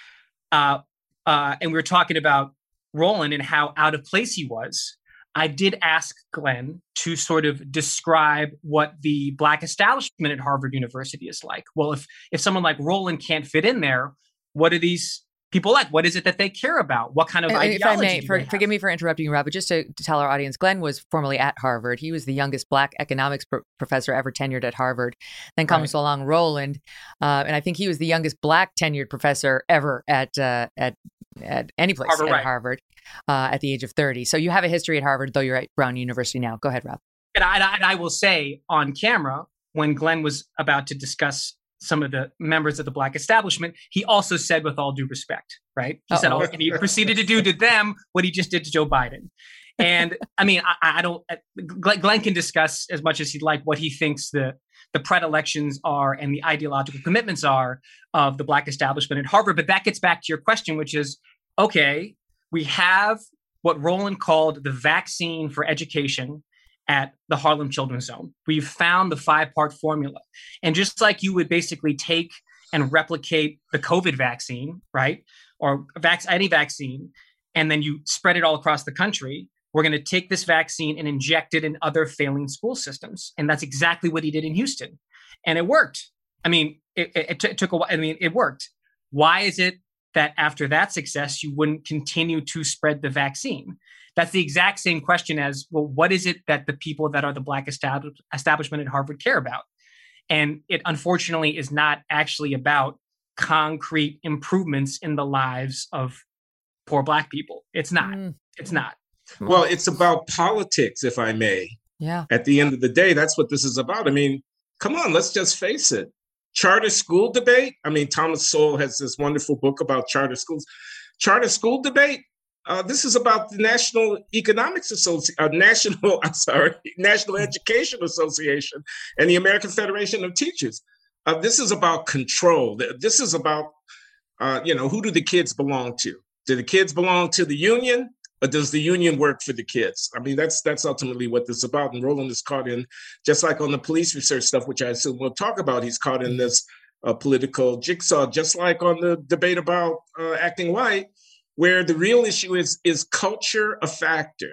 uh, uh, and we were talking about Roland and how out of place he was, I did ask Glenn to sort of describe what the Black establishment at Harvard University is like. Well, if if someone like Roland can't fit in there, what are these people like? What is it that they care about? What kind of and, ideology if I may, do for, they have? forgive me for interrupting you, Rob, but just to, to tell our audience, Glenn was formerly at Harvard. He was the youngest Black economics pro- professor ever tenured at Harvard. Then comes right. along Roland, uh, and I think he was the youngest Black tenured professor ever at uh, at at any place Harvard, at right. Harvard uh, at the age of thirty. So you have a history at Harvard, though you're at Brown University now. Go ahead, Rob. And I, and I will say on camera, when Glenn was about to discuss some of the members of the Black establishment, he also said, with all due respect, right? He Uh-oh. said, oh, and he proceeded to do to them what he just did to Joe Biden. And I mean, I, I don't, Glenn can discuss as much as he'd like what he thinks the, the predilections are and the ideological commitments are of the Black establishment at Harvard. But that gets back to your question, which is, okay, we have what Roland called the vaccine for education at the Harlem Children's Zone. We've found the five-part formula. And just like you would basically take and replicate the COVID vaccine, right? Or vac- any vaccine, and then you spread it all across the country, we're going to take this vaccine and inject it in other failing school systems. And that's exactly what he did in Houston. And it worked. I mean, it, it, it, t- it took a while. I mean, it worked. Why is it that after that success, you wouldn't continue to spread the vaccine? That's the exact same question as, well, what is it that the people that are the Black estab- establishment at Harvard care about? And it unfortunately is not actually about concrete improvements in the lives of poor Black people. It's not. Mm. It's not. Well, it's about politics, if I may. Yeah. At the end of the day, that's what this is about. I mean, come on, let's just face it. Charter school debate. I mean, Thomas Sowell has this wonderful book about charter schools. Charter school debate. Uh, this is about the National Economics Association, uh, National, I'm sorry, National Education Association and the American Federation of Teachers. Uh, this is about control. This is about, uh, you know, who do the kids belong to? Do the kids belong to the union, or does the union work for the kids? I mean, that's that's ultimately what this is about. And Roland is caught in, just like on the police research stuff, which I assume we'll talk about, he's caught in this uh, political jigsaw, just like on the debate about uh, acting white, where the real issue is, is culture a factor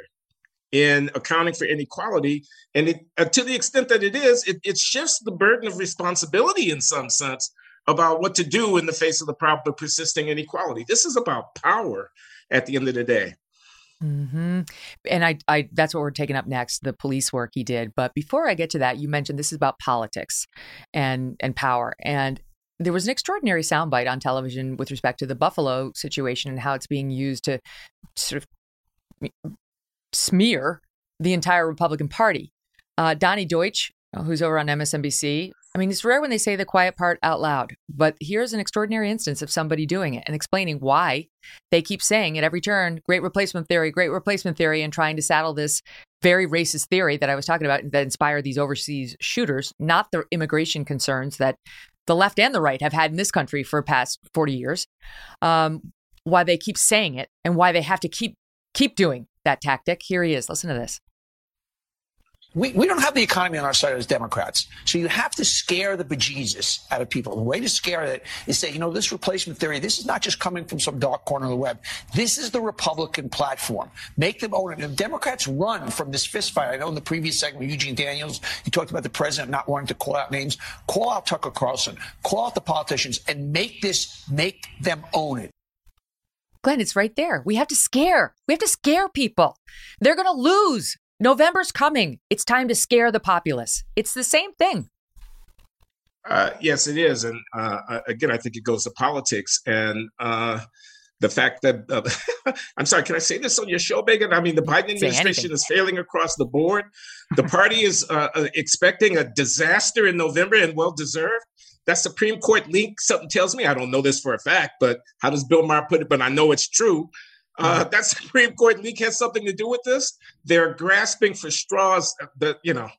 in accounting for inequality? And it, uh, to the extent that it is, it, it shifts the burden of responsibility in some sense about what to do in the face of the problem of persisting inequality. This is about power at the end of the day. Mm-hmm. And I, I, that's what we're taking up next, the police work he did. But before I get to that, you mentioned this is about politics and, and power. And there was an extraordinary soundbite on television with respect to the Buffalo situation and how it's being used to sort of smear the entire Republican Party. Uh, Donnie Deutsch, who's over on M S N B C, I mean, it's rare when they say the quiet part out loud, but here's an extraordinary instance of somebody doing it and explaining why they keep saying at every turn, great replacement theory, great replacement theory, and trying to saddle this very racist theory that I was talking about that inspired these overseas shooters, not the immigration concerns that the left and the right have had in this country for the past forty years, um, why they keep saying it and why they have to keep keep doing that tactic. Here he is. Listen to this. We, we don't have the economy on our side as Democrats. So you have to scare the bejesus out of people. The way to scare it is say, you know, this replacement theory, this is not just coming from some dark corner of the web. This is the Republican platform. Make them own it. And Democrats run from this fistfight. I know in the previous segment, Eugene Daniels, he talked about the president not wanting to call out names. Call out Tucker Carlson. Call out the politicians and make this, make them own it. Glenn, it's right there. We have to scare. We have to scare people. They're going to lose. November's coming. It's time to scare the populace. It's the same thing. Uh, yes, it is. And uh, again, I think it goes to politics. And uh, the fact that, uh, I'm sorry, can I say this on your show, Megan? I mean, the Biden administration is failing across the board. The party is uh, expecting a disaster in November, and well-deserved. That Supreme Court leak, something tells me, I don't know this for a fact, but how does Bill Maher put it? But I know it's true. Uh, that Supreme Court leak has something to do with this. They're grasping for straws, that, you know.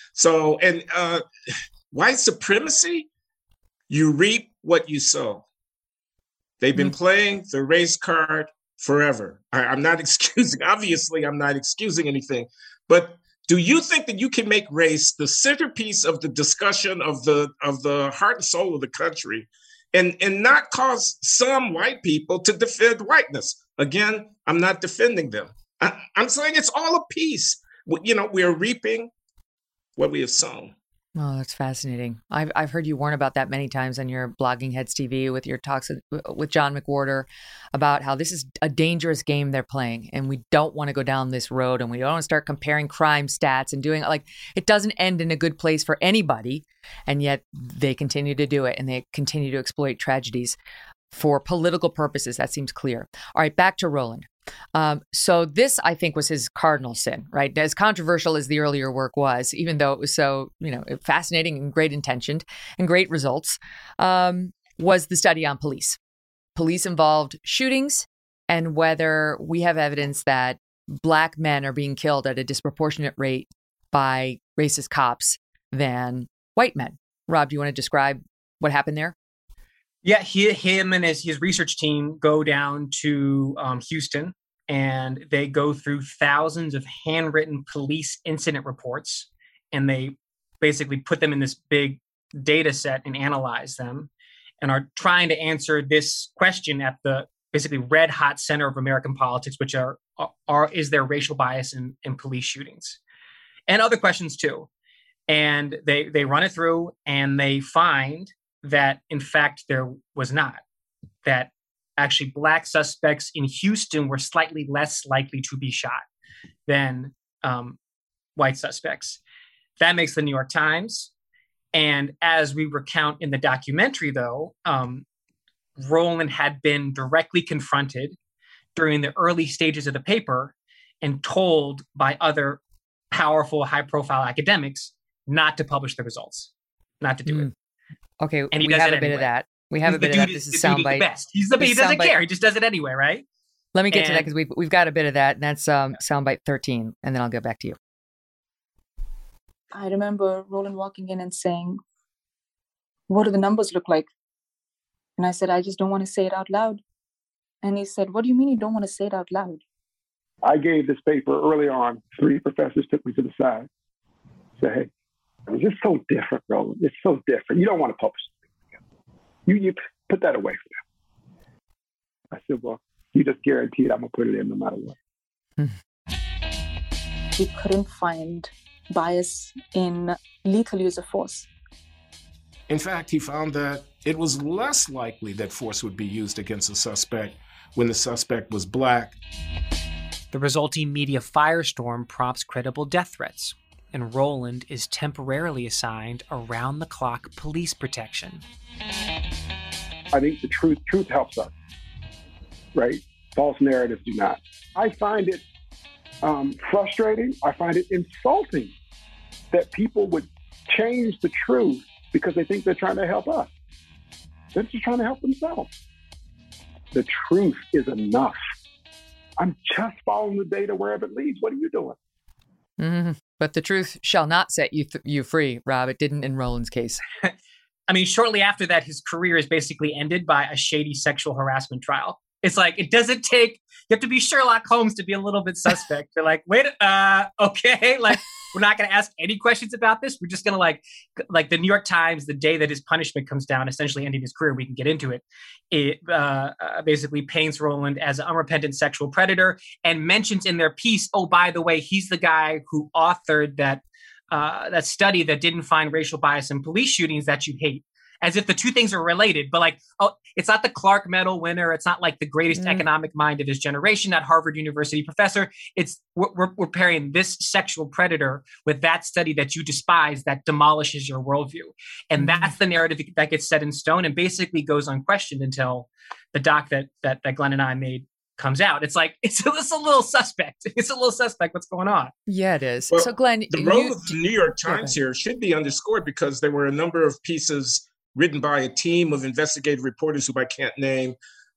So, and uh, white supremacy, you reap what you sow. They've been mm-hmm. playing the race card forever. I, I'm not excusing, obviously, I'm not excusing anything, but do you think that you can make race the centerpiece of the discussion of the of the heart and soul of the country and, and not cause some white people to defend whiteness? Again, I'm not defending them. I, I'm saying it's all a piece. You know, we are reaping what we have sown. Oh, that's fascinating. I've I've heard you warn about that many times on your Blogging Heads T V with your talks with, with John McWhorter about how this is a dangerous game they're playing, and we don't want to go down this road, and we don't want to start comparing crime stats and doing like it doesn't end in a good place for anybody, and yet they continue to do it, and they continue to exploit tragedies for political purposes. That seems clear. All right, back to Roland. Um, so this, I think, was his cardinal sin, right? As controversial as the earlier work was, even though it was so, you know, fascinating and great intentioned and great results, um, was the study on police. Police involved shootings and whether we have evidence that Black men are being killed at a disproportionate rate by racist cops than white men. Rob, do you want to describe what happened there? Yeah, he, him and his, his research team go down to um, Houston, and they go through thousands of handwritten police incident reports, and they basically put them in this big data set and analyze them, and are trying to answer this question at the basically red hot center of American politics, which are, are is there racial bias in, in police shootings? And other questions too. And they they run it through, and they find that, in fact, there was not. That actually Black suspects in Houston were slightly less likely to be shot than um, white suspects. That makes the New York Times. And as we recount in the documentary, though, um, Roland had been directly confronted during the early stages of the paper and told by other powerful, high-profile academics not to publish the results, not to do mm. it. Okay, and he we does have it a bit anyway. of that. We have He's a bit of that. This is soundbite. Best. He's the, he doesn't care. He just does it anyway, right? Let me get and, to that because we've, we've got a bit of that. And that's um, soundbite thirteen. And then I'll get back to you. I remember Roland walking in and saying, "What do the numbers look like?" And I said, "I just don't want to say it out loud." And he said, "What do you mean you don't want to say it out loud?" I gave this paper early on. Three professors took me to the side. Said, "Hey, it's just so different, Roland. It's so different. You don't want to publish it. You, you put that away for them." I said, "Well, you just guaranteed I'm going to put it in no matter what." We couldn't find bias in lethal use of force. In fact, he found that it was less likely that force would be used against a suspect when the suspect was Black. The resulting media firestorm prompts credible death threats, and Roland is temporarily assigned around-the-clock police protection. I think the truth truth helps us, right? False narratives do not. I find it um, frustrating. I find it insulting that people would change the truth because they think they're trying to help us. They're just trying to help themselves. The truth is enough. I'm just following the data wherever it leads. What are you doing? Mm-hmm. But the truth shall not set you th- you free, Rob. It didn't in Roland's case. I mean, shortly after that, his career is basically ended by a shady sexual harassment trial. It's like, it doesn't take, you have to be Sherlock Holmes to be a little bit suspect. They're like, wait, uh, okay, like, we're not going to ask any questions about this. We're just going to like, like the New York Times, the day that his punishment comes down, essentially ending his career, we can get into it. It uh, uh, basically paints Roland as an unrepentant sexual predator and mentions in their piece, oh, by the way, he's the guy who authored that uh, that study that didn't find racial bias in police shootings that you hate. as if the two things are related. But like, oh, it's not the Clark Medal winner. It's not like the greatest mm. economic mind of his generation, that Harvard University professor. It's we're, we're pairing this sexual predator with that study that you despise that demolishes your worldview. And mm. that's the narrative that gets set in stone and basically goes unquestioned until the doc that that, that Glenn and I made comes out. It's like, it's, it's a little suspect. It's a little suspect what's going on. Yeah, it is. Well, so Glenn, the role you, of the New York Times here should be underscored because there were a number of pieces written by a team of investigative reporters who I can't name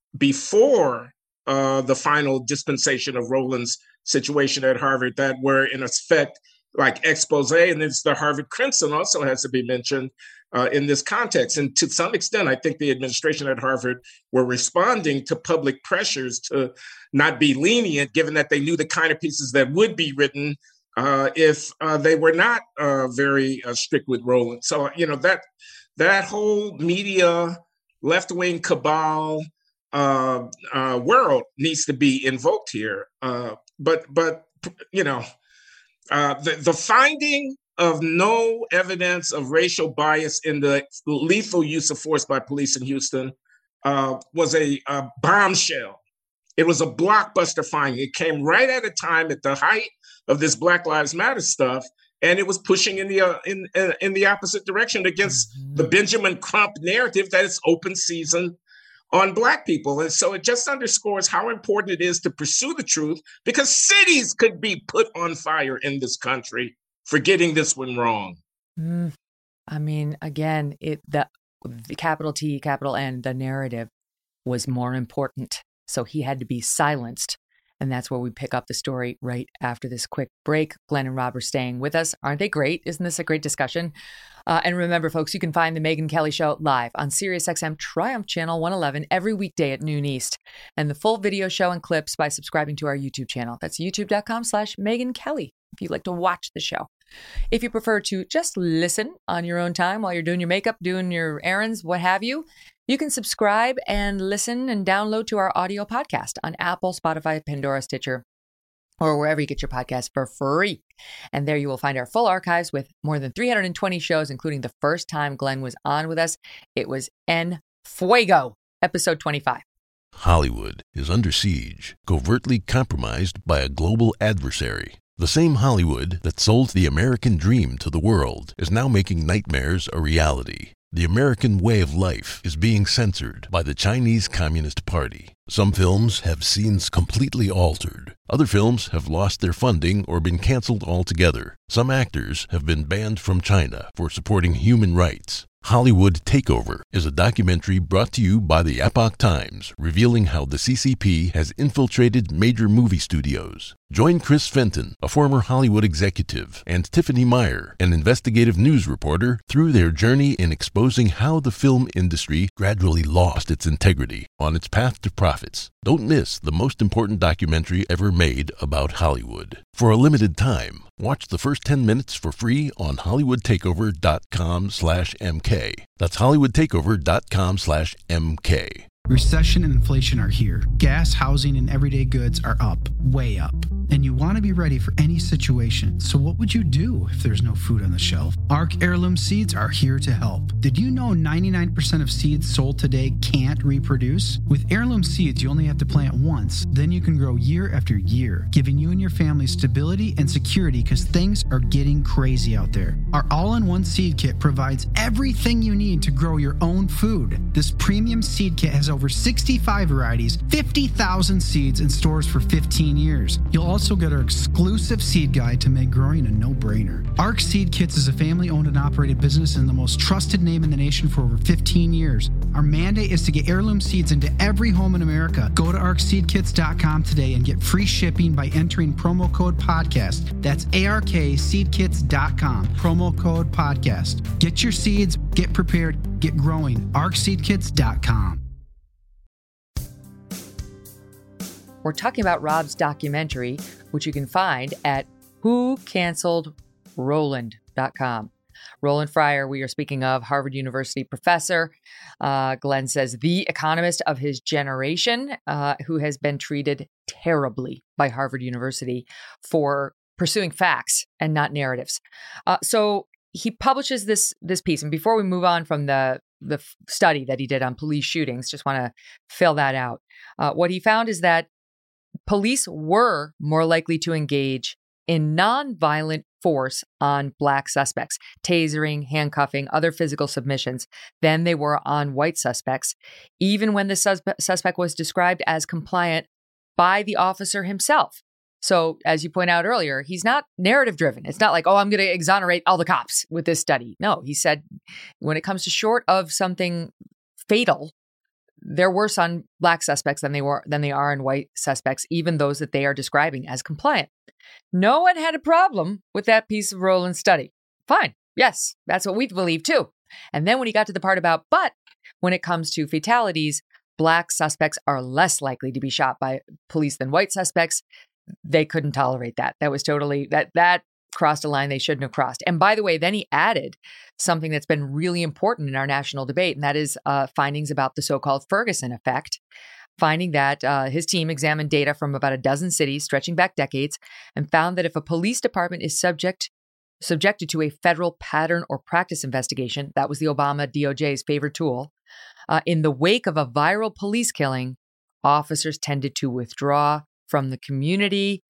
before uh, the final dispensation of Rowland's situation at Harvard that were in effect like expose, and it's the Harvard Crimson also has to be mentioned uh, in this context. And to some extent, I think the administration at Harvard were responding to public pressures to not be lenient, given that they knew the kind of pieces that would be written uh, if uh, they were not uh, very uh, strict with Rowland. So, you know, that that whole media left-wing cabal uh, uh, world needs to be invoked here. Uh, but, but you know, Uh, the, the finding of no evidence of racial bias in the lethal use of force by police in Houston uh, was a, a bombshell. It was a blockbuster finding. It came right at a time at the height of this Black Lives Matter stuff, and it was pushing in the uh, in uh, in the opposite direction against mm-hmm. the Benjamin Crump narrative that it's open season on Black people. And so it just underscores how important it is to pursue the truth, because cities could be put on fire in this country for getting this one wrong. Mm, I mean, again, it the, the capital T, capital N, the narrative was more important. So he had to be silenced. And that's where we pick up the story right after this quick break. Glenn and Rob are staying with us. Aren't they great? Isn't this a great discussion? Uh, and remember, folks, you can find the Megyn Kelly Show live on SiriusXM Triumph Channel one eleven every weekday at noon East. And the full video show and clips by subscribing to our YouTube channel. That's youtube.com slash Megyn Kelly if you'd like to watch the show. If you prefer to just listen on your own time while you're doing your makeup, doing your errands, what have you, you can subscribe and listen and download to our audio podcast on Apple, Spotify, Pandora, Stitcher, or wherever you get your podcast for free. And there you will find our full archives with more than three hundred twenty shows, including the first time Glenn was on with us. It was En Fuego, episode twenty-five. Hollywood is under siege, covertly compromised by a global adversary. The same Hollywood that sold the American dream to the world is now making nightmares a reality. The American way of life is being censored by the Chinese Communist Party. Some films have scenes completely altered. Other films have lost their funding or been canceled altogether. Some actors have been banned from China for supporting human rights. Hollywood Takeover is a documentary brought to you by the Epoch Times, revealing how the C C P has infiltrated major movie studios. Join Chris Fenton, a former Hollywood executive, and Tiffany Meyer, an investigative news reporter, through their journey in exposing how the film industry gradually lost its integrity on its path to profits. Don't miss the most important documentary ever made about Hollywood. For a limited time, watch the first ten minutes for free on hollywoodtakeover.com slash MK. That's hollywoodtakeover.com slash MK. Recession and inflation are here. Gas, housing, and everyday goods are up, way up. And you want to be ready for any situation. So what would you do if there's no food on the shelf? Arc Heirloom Seeds are here to help. Did you know ninety-nine percent of seeds sold today can't reproduce? With Heirloom Seeds, you only have to plant once. Then you can grow year after year, giving you and your family stability and security because things are getting crazy out there. Our all-in-one seed kit provides everything you need to grow your own food. This premium seed kit has over sixty-five varieties, fifty thousand seeds, and stores for fifteen years. You'll also get our exclusive seed guide to make growing a no-brainer. Arc Seed Kits is a family-owned and operated business and the most trusted name in the nation for over fifteen years. Our mandate is to get heirloom seeds into every home in America. Go to arc seed kits dot com today and get free shipping by entering promo code podcast. That's A R K seed kits dot com, promo code podcast. Get your seeds, get prepared, get growing. arc seed kits dot com. We're talking about Rob's documentary, which you can find at who canceled Rowland dot com. Roland Fryer, we are speaking of, Harvard University professor. Uh, Glenn says the economist of his generation, uh, who has been treated terribly by Harvard University for pursuing facts and not narratives. Uh, so he publishes this this piece. And before we move on from the the f- study that he did on police shootings. Just want to fill that out. Uh, what he found is that police were more likely to engage in nonviolent force on black suspects, tasering, handcuffing, other physical submissions, than they were on white suspects, even when the suspe- suspect was described as compliant by the officer himself. So, as you point out earlier, he's not narrative driven. It's not like, oh, I'm going to exonerate all the cops with this study. No, he said when it comes to short of something fatal, they're worse on black suspects than they were than they are on white suspects, even those that they are describing as compliant. No one had a problem with that piece of Rowland's study. Fine. Yes, that's what we believe too. And then when he got to the part about, but when it comes to fatalities, black suspects are less likely to be shot by police than white suspects. They couldn't tolerate that. That was totally, that that crossed a line they shouldn't have crossed. And by the way, then he added something that's been really important in our national debate, and that is uh, findings about the so-called Ferguson effect, finding that uh, his team examined data from about a dozen cities stretching back decades and found that if a police department is subject subjected to a federal pattern or practice investigation, that was the Obama D O J's favorite tool, uh, in the wake of a viral police killing, officers tended to withdraw from the community.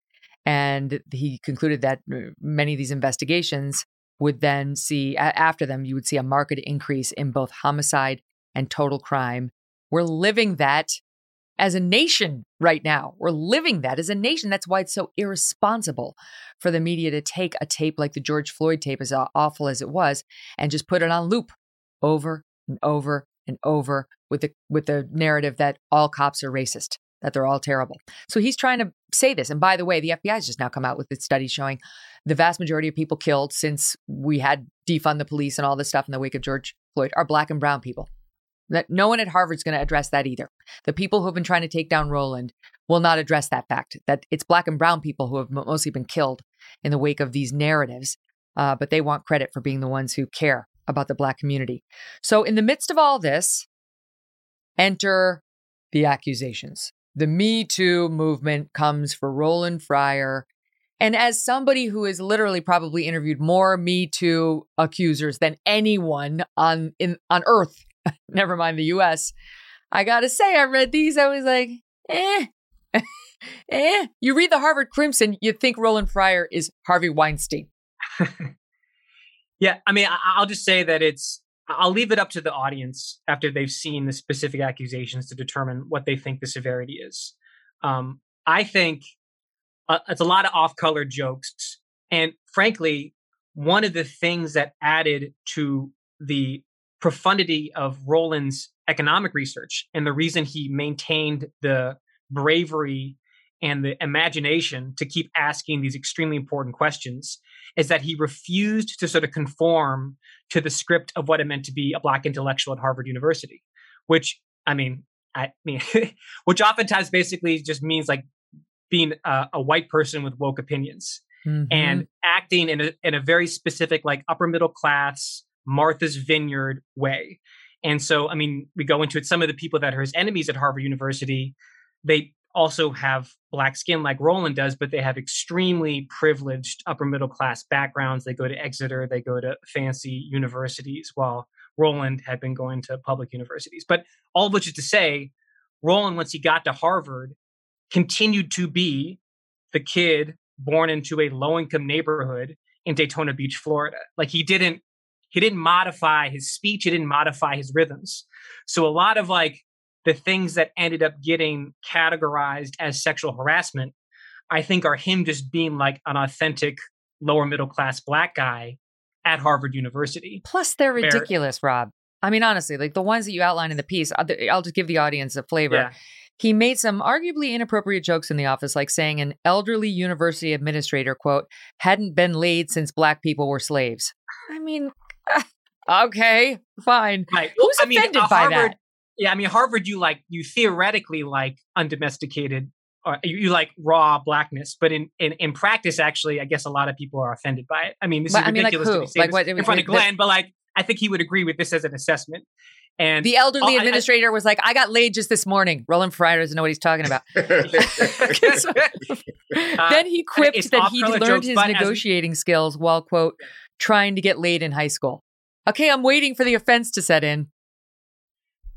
And he concluded that many of these investigations would then see, after them, you would see a marked increase in both homicide and total crime. We're living that as a nation right now. We're living that as a nation. That's why it's so irresponsible for the media to take a tape like the George Floyd tape, as awful as it was, and just put it on loop over and over and over with the with the narrative that all cops are racist, that they're all terrible. So he's trying to say this. And by the way, the F B I has just now come out with its study showing the vast majority of people killed since we had defund the police and all this stuff in the wake of George Floyd are black and brown people. That no one at Harvard's going to address that either. The people who've been trying to take down Rowland will not address that fact, that it's black and brown people who have mostly been killed in the wake of these narratives. Uh, but they want credit for being the ones who care about the black community. So in the midst of all this, enter the accusations. The Me Too movement comes for Roland Fryer. And as somebody who has literally probably interviewed more Me Too accusers than anyone on in on Earth, never mind the U S, I gotta say, I read these, I was like, eh, eh. You read the Harvard Crimson, you think Roland Fryer is Harvey Weinstein. Yeah, I mean, I'll just say that it's, I'll leave it up to the audience after they've seen the specific accusations to determine what they think the severity is. Um, I think uh, it's a lot of off-color jokes. And frankly, one of the things that added to the profundity of Rowland's economic research and the reason he maintained the bravery and the imagination to keep asking these extremely important questions is that he refused to sort of conform to the script of what it meant to be a black intellectual at Harvard University, which, I mean, I mean, which oftentimes basically just means like being a, a white person with woke opinions mm-hmm. and acting in a, in a very specific, like upper middle class, Martha's Vineyard way. And so, I mean, we go into it. Some of the people that are his enemies at Harvard University, they also have black skin like Rowland does, but they have extremely privileged upper middle class backgrounds. They go to Exeter, they go to fancy universities, while Rowland had been going to public universities. But all of which is to say, Rowland, once he got to Harvard, continued to be the kid born into a low-income neighborhood in Daytona Beach, Florida. Like he didn't, he didn't modify his speech, he didn't modify his rhythms. So a lot of like the things that ended up getting categorized as sexual harassment, I think are him just being like an authentic lower middle class black guy at Harvard University. Plus they're ridiculous, Where, Rob. I mean, honestly, like the ones that you outline in the piece, I'll just give the audience a flavor. Yeah. He made some arguably inappropriate jokes in the office, like saying an elderly university administrator, quote, hadn't been laid since black people were slaves. I mean, okay, fine. Right. Who's I mean, offended by Harvard, that? Yeah, I mean, Harvard, you like, you theoretically like undomesticated, or you, you like raw blackness, but in, in, in practice, actually, I guess a lot of people are offended by it. I mean, this but, is I mean, ridiculous like to who? be saying Like this what, in front the, of Glenn, but like, I think he would agree with this as an assessment. And the elderly oh, administrator I, was like, I got laid just this morning. Roland Fryer doesn't know what he's talking about. uh, then he quipped that he learned jokes, his negotiating as, skills while, quote, trying to get laid in high school. Okay, I'm waiting for the offense to set in.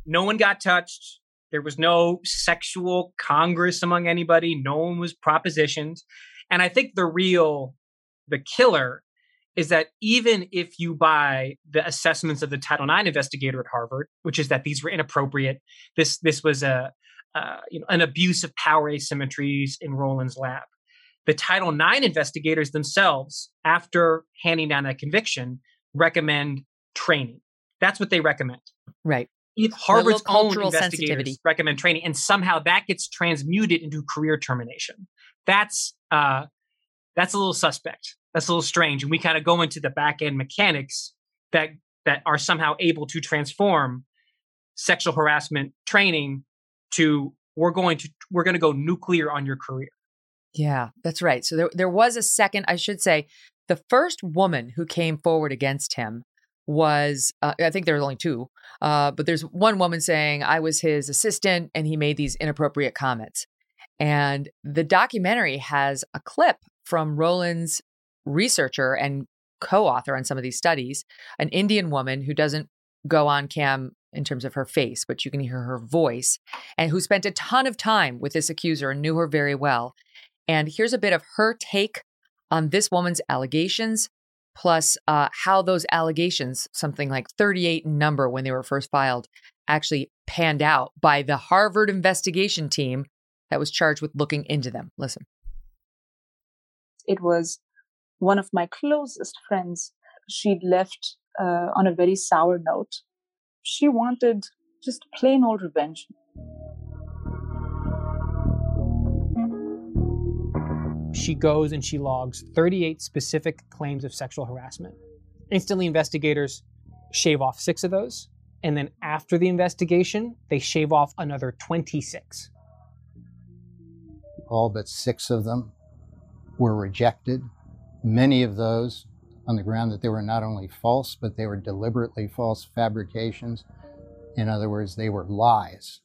no one got touched. There was no sexual congress among anybody. No one was propositioned. And I think the real, the killer is that even if you buy the assessments of the Title nine investigator at Harvard, which is that these were inappropriate, this this was a uh, you know an abuse of power asymmetries in Rowland's lab. The Title nine investigators themselves, after handing down that conviction, recommend training. That's what they recommend. Right. If Harvard's own cultural investigators sensitivity. recommend training, and somehow that gets transmuted into career termination. That's uh, that's a little suspect. That's a little strange. And we kind of go into the back end mechanics that that are somehow able to transform sexual harassment training to we're going to we're going to go nuclear on your career. Yeah, that's right. So there there was a second, I should say, the first woman who came forward against him was, uh, I think there was only two, uh, but there's one woman saying, I was his assistant and he made these inappropriate comments. And the documentary has a clip from Rowland's researcher and co-author on some of these studies, an Indian woman who doesn't go on cam in terms of her face, but you can hear her voice, and who spent a ton of time with this accuser and knew her very well. And here's a bit of her take on this woman's allegations, plus uh, how those allegations, something like thirty-eight in number when they were first filed, actually panned out by the Harvard investigation team that was charged with looking into them. Listen. It was one of my closest friends. She'd left uh, on a very sour note. She wanted just plain old revenge. She goes and she logs thirty-eight specific claims of sexual harassment. Instantly, investigators shave off six of those. And then after the investigation, they shave off another twenty-six. All but six of them were rejected. Many of those on the ground that they were not only false, but they were deliberately false fabrications. In other words, they were lies.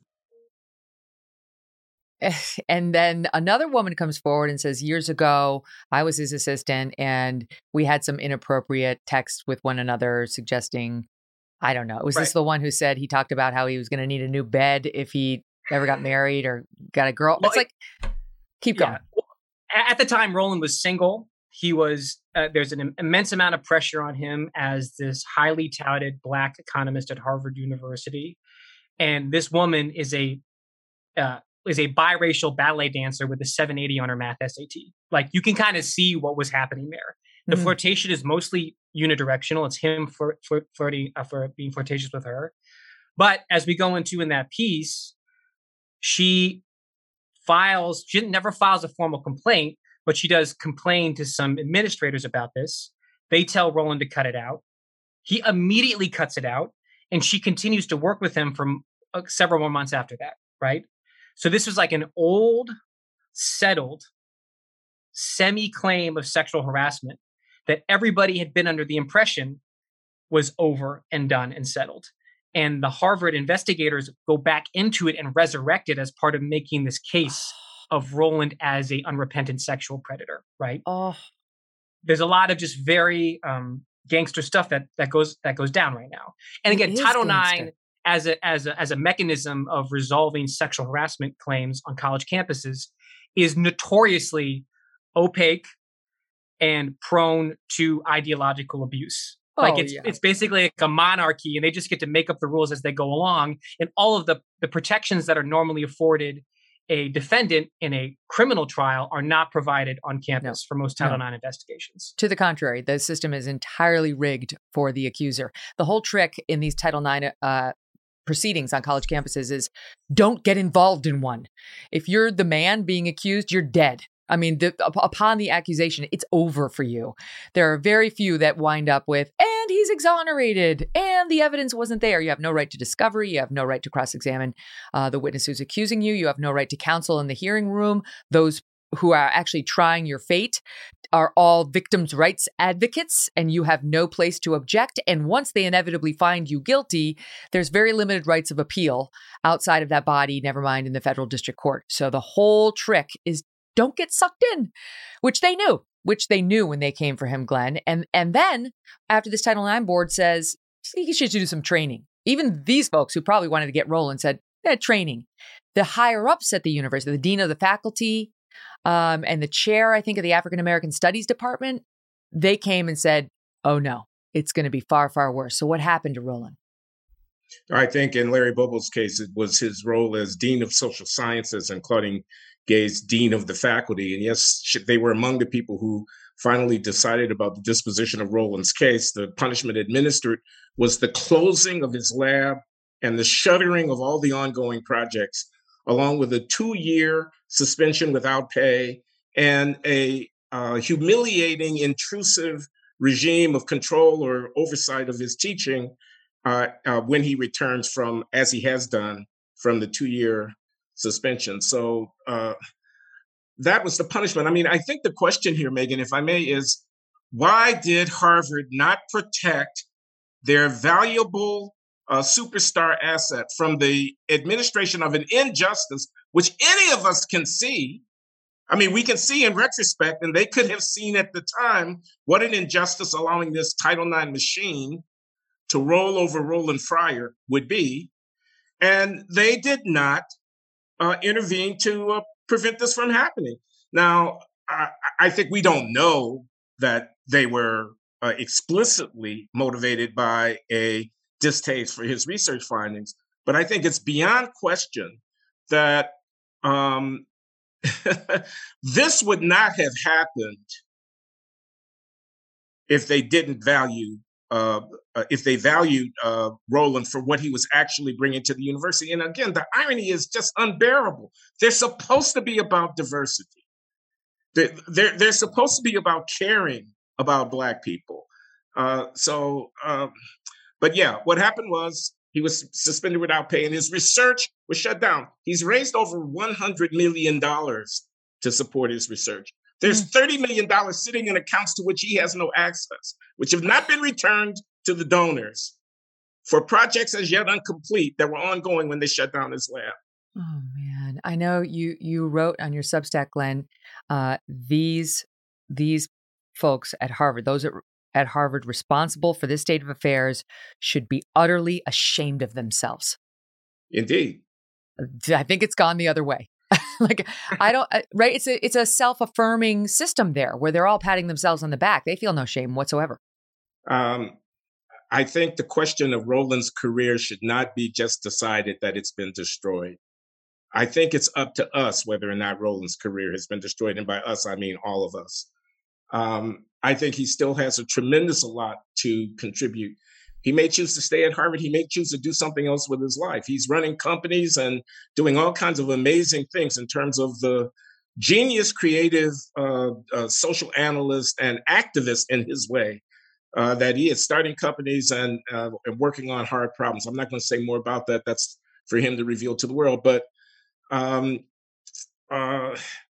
And then another woman comes forward and says, years ago, I was his assistant and we had some inappropriate texts with one another suggesting, I don't know. Was Right. this the one who said he talked about how he was going to need a new bed if he ever got married or got a girl? Well, it's like, keep going. Yeah. At the time, Rowland was single. He was, uh, there's an immense amount of pressure on him as this highly touted Black economist at Harvard University. And this woman is a, uh, is a biracial ballet dancer with a seven eighty on her math S A T. Like, you can kind of see what was happening there. The Mhm. flirtation is mostly unidirectional. It's him flirt, flirt, flirting uh, for being flirtatious with her. But as we go into in that piece, she files, she never files a formal complaint, but she does complain to some administrators about this. They tell Rowland to cut it out. He immediately cuts it out, and she continues to work with him for uh, several more months after that, right? So this was like an old, settled, semi-claim of sexual harassment that everybody had been under the impression was over and done and settled. And the Harvard investigators go back into it and resurrect it as part of making this case of Rowland as a unrepentant sexual predator, right? Oh. There's a lot of just very um, gangster stuff that that goes that goes down right now. And It again, is Title gangster. nine as a as a as a mechanism of resolving sexual harassment claims on college campuses is notoriously opaque and prone to ideological abuse. Like Oh, it's yeah. it's basically like a monarchy, and they just get to make up the rules as they go along. And all of the the protections that are normally afforded a defendant in a criminal trial are not provided on campus for most Title No. nine investigations. To the contrary, the system is entirely rigged for the accuser. The whole trick in these Title nine uh, proceedings on college campuses is don't get involved in one. If you're the man being accused, you're dead. I mean, the, up- upon the accusation, it's over for you. There are very few that wind up with, and he's exonerated, and the evidence wasn't there. You have no right to discovery. You have no right to cross-examine uh, the witness who's accusing you. You have no right to counsel in the hearing room. Those who are actually trying your fate are all victims' rights advocates, and you have no place to object. And once they inevitably find you guilty, there's very limited rights of appeal outside of that body, never mind in the federal district court. So the whole trick is don't get sucked in, which they knew, which they knew when they came for him, Glenn. And and then after this Title nine board says, you should do some training. even these folks who probably wanted to get Roland said, eh, training. The higher ups at the university, the dean of the faculty um, and the chair, I think, of the African American Studies Department, they came and said, oh, no, it's going to be far, far worse. So what happened to Roland? I think in Larry Bobo's case, it was his role as Dean of Social Sciences and Claudine Gay's Dean of the Faculty. And yes, they were among the people who finally decided about the disposition of Roland's case. The punishment administered was the closing of his lab and the shuttering of all the ongoing projects, along with a two-year suspension without pay and a uh, humiliating, intrusive regime of control or oversight of his teaching uh, uh, when he returns from, as he has done, from the two-year suspension. So uh, that was the punishment. I mean, I think the question here, Megan, if I may, is why did Harvard not protect their valuable uh, superstar asset from the administration of an injustice, which any of us can see? I mean, we can see in retrospect, and they could have seen at the time, what an injustice allowing this Title nine machine to roll over Roland Fryer would be. And they did not uh, intervene to uh, prevent this from happening. Now, I, I think we don't know that they were uh, explicitly motivated by a distaste for his research findings, but I think it's beyond question that um, this would not have happened if they didn't value, uh, uh, if they valued uh, Roland for what he was actually bringing to the university. And again, the irony is just unbearable. They're supposed to be about diversity. They're, they're, they're supposed to be about caring about Black people. Uh, so, um, but yeah, what happened was he was suspended without pay and his research was shut down. He's raised over one hundred million dollars to support his research. There's mm. thirty million dollars sitting in accounts to which he has no access, which have not been returned to the donors for projects as yet incomplete that were ongoing when they shut down his lab. Oh, man. I know you you wrote on your Substack, Glenn, uh, these, these folks at Harvard, those at, at Harvard responsible for this state of affairs should be utterly ashamed of themselves. Indeed. I think it's gone the other way. Like, I don't, right? It's a, it's a self-affirming system there where they're all patting themselves on the back. They feel no shame whatsoever. Um, I think the question of Roland's career should not be just decided that it's been destroyed. I think it's up to us whether or not Roland's career has been destroyed. And by us, I mean all of us. Um, I think he still has a tremendous lot to contribute. He may choose to stay at Harvard. He may choose to do something else with his life. He's running companies and doing all kinds of amazing things in terms of the genius, creative, uh, uh, social analyst and activist in his way uh, that he is, starting companies and, uh, and working on hard problems. I'm not going to say more about that. That's for him to reveal to the world. But um, uh,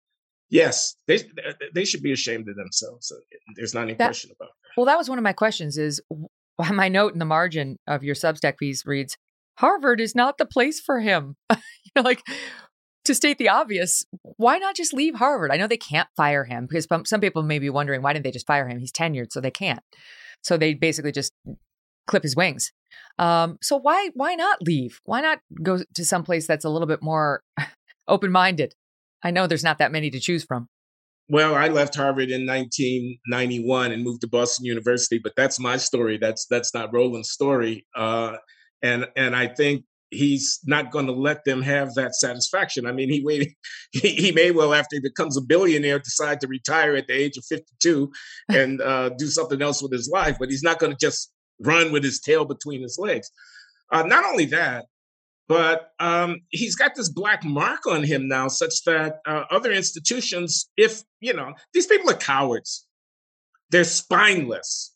yes, they they should be ashamed of themselves. There's not any that, question about that. Well, that was one of my questions is, my note in the margin of your Substack piece reads, Harvard is not the place for him. You know, like, to state the obvious, why not just leave Harvard? I know they can't fire him because some people may be wondering, why didn't they just fire him? He's tenured, so they can't. So they basically just clip his wings. Um, so why why not leave? Why not go to some place that's a little bit more open-minded? I know there's not that many to choose from. Well, I left Harvard in nineteen ninety-one and moved to Boston University, but that's my story. That's that's not Roland's story. Uh, and and I think he's not going to let them have that satisfaction. I mean, he waited. He, he may well, after he becomes a billionaire, decide to retire at the age of fifty-two and uh, do something else with his life. But he's not going to just run with his tail between his legs. Uh, not only that, but um, he's got this black mark on him now, such that uh, other institutions, if, you know, these people are cowards. They're spineless.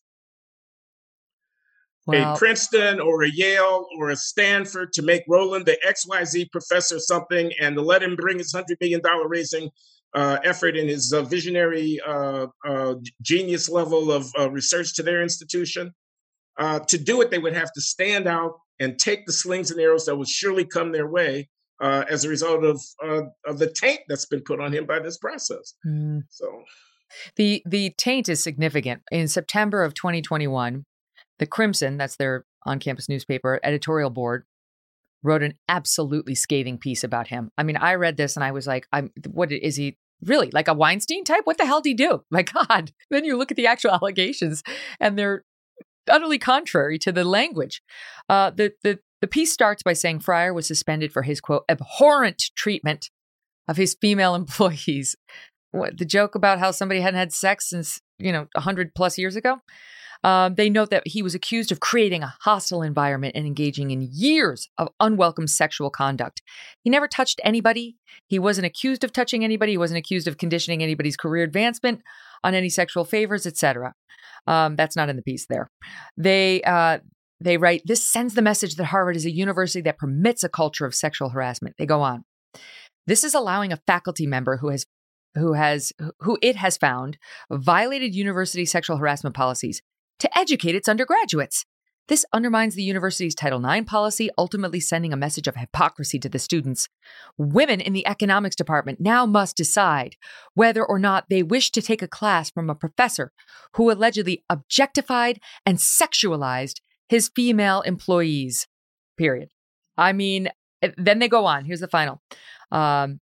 Well, a Princeton or a Yale or a Stanford to make Roland the X Y Z professor something and to let him bring his one hundred million dollars raising uh, effort and his uh, visionary uh, uh, genius level of uh, research to their institution. Uh, to do it, they would have to stand out and take the slings and arrows that would surely come their way uh, as a result of uh, of the taint that's been put on him by this process. Mm. So, the the taint is significant. In September of twenty twenty-one, the Crimson, that's their on-campus newspaper editorial board wrote an absolutely scathing piece about him. I mean, I read this and I was like, I'm, what is he really, like a Weinstein type? What the hell did he do? My God. Then you look at the actual allegations and they're utterly contrary to the language. Uh, the, the, the piece starts by saying Fryer was suspended for his, quote, abhorrent treatment of his female employees. What, the joke about how somebody hadn't had sex since, you know, one hundred plus years ago? Um, they note that he was accused of creating a hostile environment and engaging in years of unwelcome sexual conduct. He never touched anybody. He wasn't accused of touching anybody. He wasn't accused of conditioning anybody's career advancement on any sexual favors, et cetera. Um, that's not in the piece there. They uh, they write, this sends the message that Harvard is a university that permits a culture of sexual harassment. They go on. This is allowing a faculty member who has who has who it has found violated university sexual harassment policies to educate its undergraduates. This undermines the university's Title nine policy, ultimately sending a message of hypocrisy to the students. Women in the economics department now must decide whether or not they wish to take a class from a professor who allegedly objectified and sexualized his female employees. Period. I mean, then they go on. Here's the final. Um,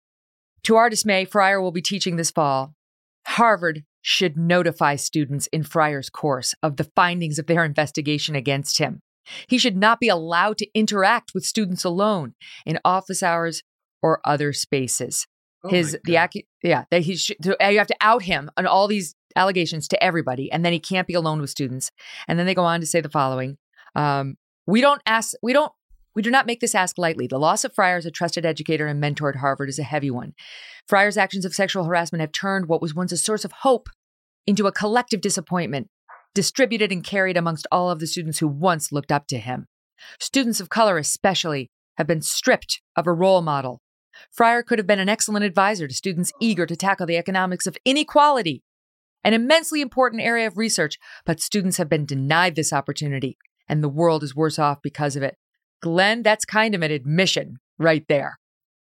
to our dismay, Fryer will be teaching this fall. Harvard should notify students in Fryer's course of the findings of their investigation against him. He should not be allowed to interact with students alone in office hours or other spaces. Oh His the acu- yeah, that he should, you have to out him on all these allegations to everybody, and then he can't be alone with students. And then they go on to say the following: um, We don't ask, we don't. We do not make this ask lightly. The loss of Fryer as a trusted educator and mentor at Harvard is a heavy one. Fryer's actions of sexual harassment have turned what was once a source of hope into a collective disappointment, distributed and carried amongst all of the students who once looked up to him. Students of color especially have been stripped of a role model. Fryer could have been an excellent advisor to students eager to tackle the economics of inequality, an immensely important area of research, but students have been denied this opportunity, and the world is worse off because of it. Glenn, that's kind of an admission right there.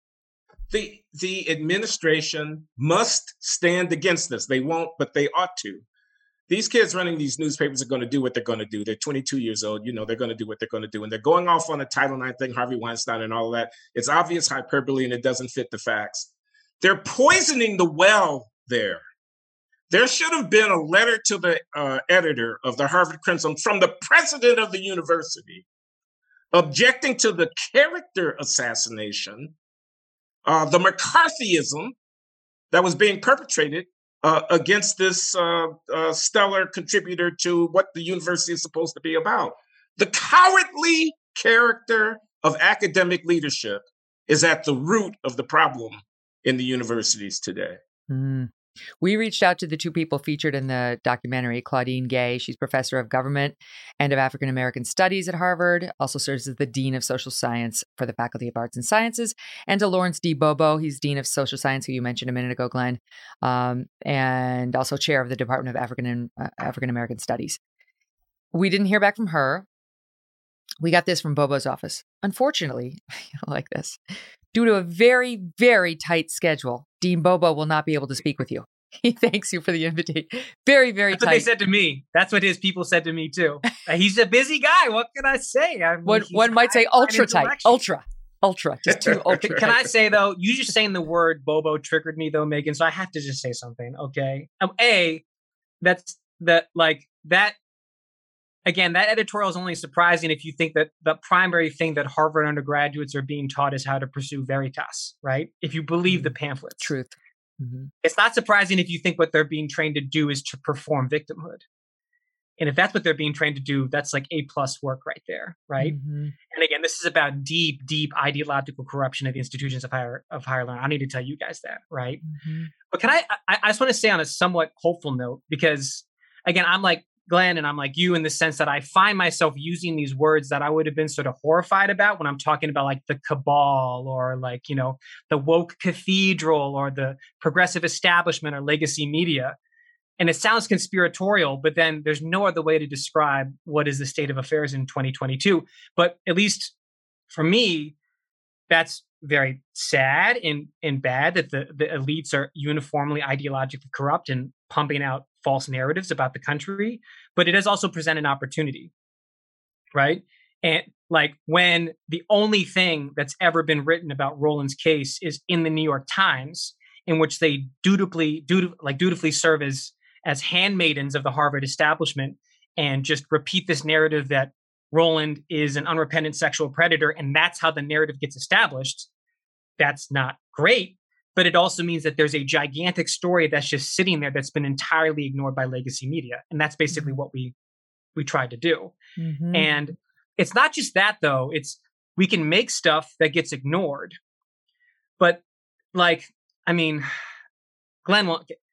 The the administration must stand against this. They won't, but they ought to. These kids running these newspapers are going to do what they're going to do. They're twenty-two years old. You know, they're going to do what they're going to do. And they're going off on a Title nine thing, Harvey Weinstein and all of that. It's obvious hyperbole and it doesn't fit the facts. They're poisoning the well there. There should have been a letter to the uh, editor of the Harvard Crimson from the president of the university objecting to the character assassination, uh, the McCarthyism that was being perpetrated uh, against this uh, uh, stellar contributor to what the university is supposed to be about. The cowardly character of academic leadership is at the root of the problem in the universities today. Mm. We reached out to the two people featured in the documentary, Claudine Gay. She's professor of government and of African American studies at Harvard, also serves as the dean of social science for the Faculty of Arts and Sciences, and to Lawrence D. Bobo. He's dean of social science, who you mentioned a minute ago, Glenn, um, and also chair of the Department of African and uh, African American Studies. We didn't hear back from her. We got this from Bobo's office. Unfortunately, I like this. Due to a very, very tight schedule, Dean Bobo will not be able to speak with you. He thanks you for the invitation. Very, very That's tight. what they said to me. That's what his people said to me, too. He's a busy guy. What can I say? I mean, one one might say ultra tight. Ultra. Ultra. Just too ultra. Can I say, though, you just saying the word Bobo triggered me, though, Megan, so I have to just say something, okay? Um, A, that's, that, like, that, again, that editorial is only surprising if you think that the primary thing that Harvard undergraduates are being taught is how to pursue veritas, right? If you believe the pamphlets. Truth. Mm-hmm. It's not surprising if you think what they're being trained to do is to perform victimhood. And if that's what they're being trained to do, that's like A plus work right there, right? Mm-hmm. And again, this is about deep, deep ideological corruption of the institutions of higher of higher learning. I need to tell you guys that, right? Mm-hmm. But can I, I? I just want to say on a somewhat hopeful note, because again, I'm like Glenn and I'm like you in the sense that I find myself using these words that I would have been sort of horrified about when I'm talking about like the cabal or like, you know, the woke cathedral or the progressive establishment or legacy media. And it sounds conspiratorial, but then there's no other way to describe what is the state of affairs in twenty twenty-two. But at least for me, that's very sad and, and bad that the, the elites are uniformly ideologically corrupt and pumping out false narratives about the country. But it does also present an opportunity. right? And like when the only thing that's ever been written about Roland's case is in the New York Times, in which they dutifully, dutif- like dutifully serve as as handmaidens of the Harvard establishment and just repeat this narrative that Roland is an unrepentant sexual predator, and that's how the narrative gets established. That's not great, but it also means that there's a gigantic story that's just sitting there that's been entirely ignored by legacy media, and that's basically what we we tried to do. Mm-hmm. And it's not just that, though. It's we can make stuff that gets ignored, but like, I mean, Glenn,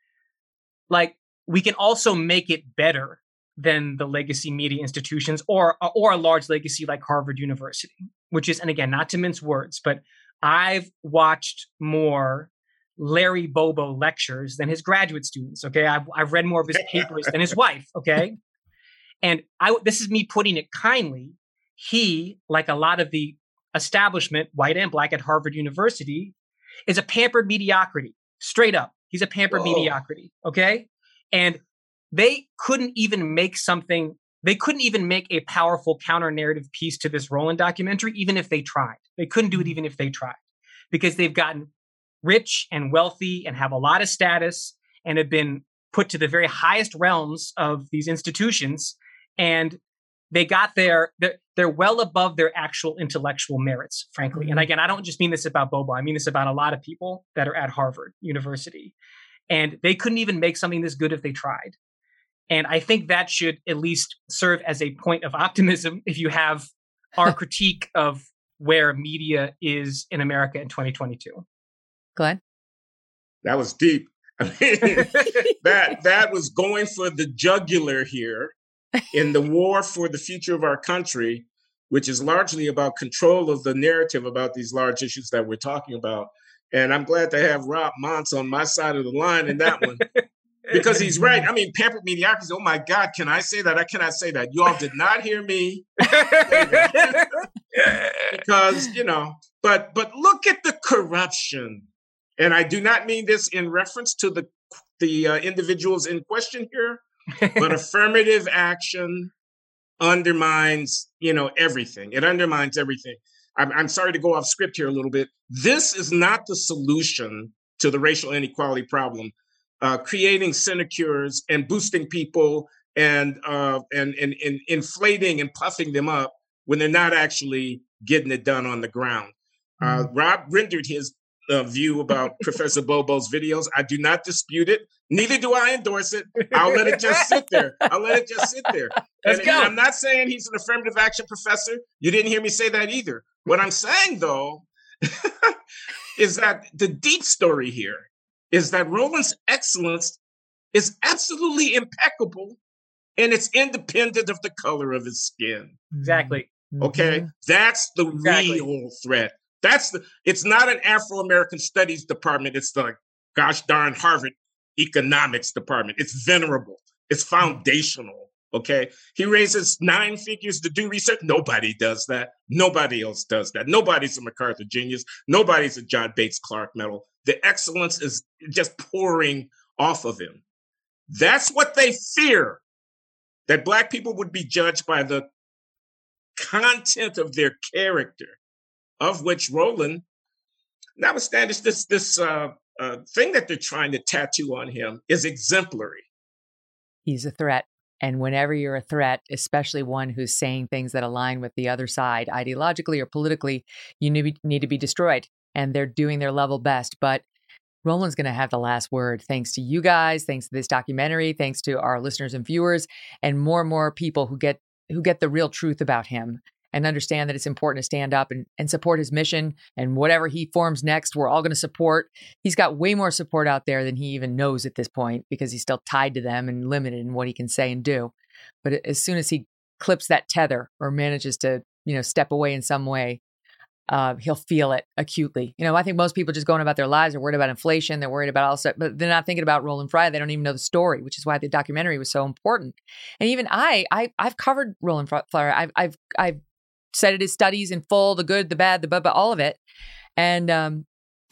like we can also make it better than the legacy media institutions or or a large legacy like Harvard University, which is, and again, not to mince words, but I've watched more Larry Bobo lectures than his graduate students. Okay, I've I've read more of his papers than his wife. Okay, and I this is me putting it kindly. He, like a lot of the establishment, white and black at Harvard University, is a pampered mediocrity. Straight up, he's a pampered Whoa. mediocrity. Okay, and they couldn't even make something. They couldn't even make a powerful counter narrative piece to this Roland documentary, even if they tried. They couldn't do it even if they tried, because they've gotten rich and wealthy and have a lot of status and have been put to the very highest realms of these institutions. And they got there, they're, they're well above their actual intellectual merits, frankly. And again, I don't just mean this about Bobo. I mean this about a lot of people that are at Harvard University. And they couldn't even make something this good if they tried. And I think that should at least serve as a point of optimism if you have our critique of where media is in America in twenty twenty-two. Glenn? That was deep. I mean, that that was going for the jugular here in the war for the future of our country, which is largely about control of the narrative about these large issues that we're talking about. And I'm glad to have Rob Montz on my side of the line in that one. Because he's right. I mean, pampered mediocrity. Oh my God, can I say that? I cannot say that. You all did not hear me. Because, you know, but but look at the corruption. And I do not mean this in reference to the the uh, individuals in question here, but affirmative action undermines, you know, everything. It undermines everything. I'm, I'm sorry to go off script here a little bit. This is not the solution to the racial inequality problem. Uh, creating sinecures and boosting people and, uh, and and and inflating and puffing them up when they're not actually getting it done on the ground. Uh, Rob rendered his uh, view about Professor Bobo's videos. I do not dispute it. Neither do I endorse it. I'll let it just sit there. I'll let it just sit there. Let's and, go. and I'm not saying he's an affirmative action professor. You didn't hear me say that either. What I'm saying, though, is that the deep story here is that Roland's excellence is absolutely impeccable, and it's independent of the color of his skin. Exactly. Okay, mm-hmm. That's the exactly. real threat. That's the. It's not an Afro-American Studies department. It's the gosh darn Harvard Economics department. It's venerable. It's foundational. Okay, he raises nine figures to do research. Nobody does that. Nobody else does that. Nobody's a MacArthur Genius. Nobody's a John Bates Clark Medal. The excellence is just pouring off of him. That's what they fear, that Black people would be judged by the content of their character, of which Roland, notwithstanding this, this uh, uh, thing that they're trying to tattoo on him, is exemplary. He's a threat. And whenever you're a threat, especially one who's saying things that align with the other side, ideologically or politically, you need to be destroyed. And they're doing their level best. But Roland's going to have the last word, thanks to you guys, thanks to this documentary, thanks to our listeners and viewers, and more and more people who get who get the real truth about him and understand that it's important to stand up and, and support his mission. And whatever he forms next, we're all going to support. He's got way more support out there than he even knows at this point, because he's still tied to them and limited in what he can say and do. But as soon as he clips that tether or manages to, you know, step away in some way, Uh, he'll feel it acutely. You know, I think most people just going about their lives are worried about inflation. They're worried about all stuff, but they're not thinking about Roland Frye. They don't even know the story, which is why the documentary was so important. And even I, I I've covered Roland Frye. I've I've I've cited his studies in full, the good, the bad, the blah, blah, all of it, and um,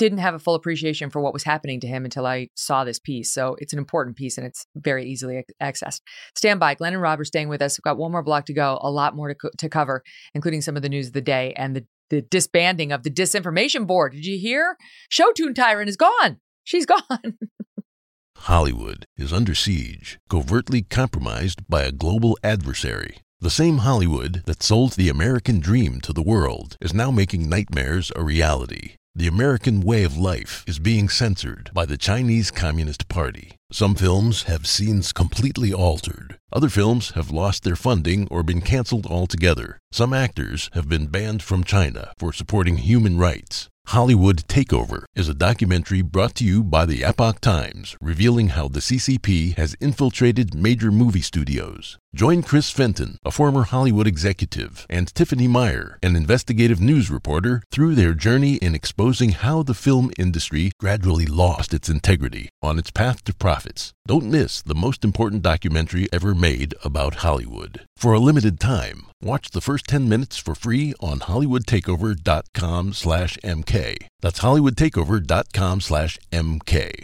didn't have a full appreciation for what was happening to him until I saw this piece. So it's an important piece and it's very easily accessed. Stand by. Glenn and Rob are staying with us. We've got one more block to go, a lot more to, co- to cover, including some of the news of the day and the, the disbanding of the Disinformation Board. Did you hear? Show Tune Tyrant is gone. She's gone. Hollywood is under siege, covertly compromised by a global adversary. The same Hollywood that sold the American dream to the world is now making nightmares a reality. The American way of life is being censored by the Chinese Communist Party. Some films have scenes completely altered. Other films have lost their funding or been canceled altogether. Some actors have been banned from China for supporting human rights. Hollywood Takeover is a documentary brought to you by the Epoch Times, revealing how the C C P has infiltrated major movie studios. Join Chris Fenton, a former Hollywood executive, and Tiffany Meyer, an investigative news reporter, through their journey in exposing how the film industry gradually lost its integrity on its path to profits. Don't miss the most important documentary ever made about Hollywood. For a limited time, watch the first ten minutes for free on hollywoodtakeover.com slash MK. That's hollywoodtakeover.com slash MK.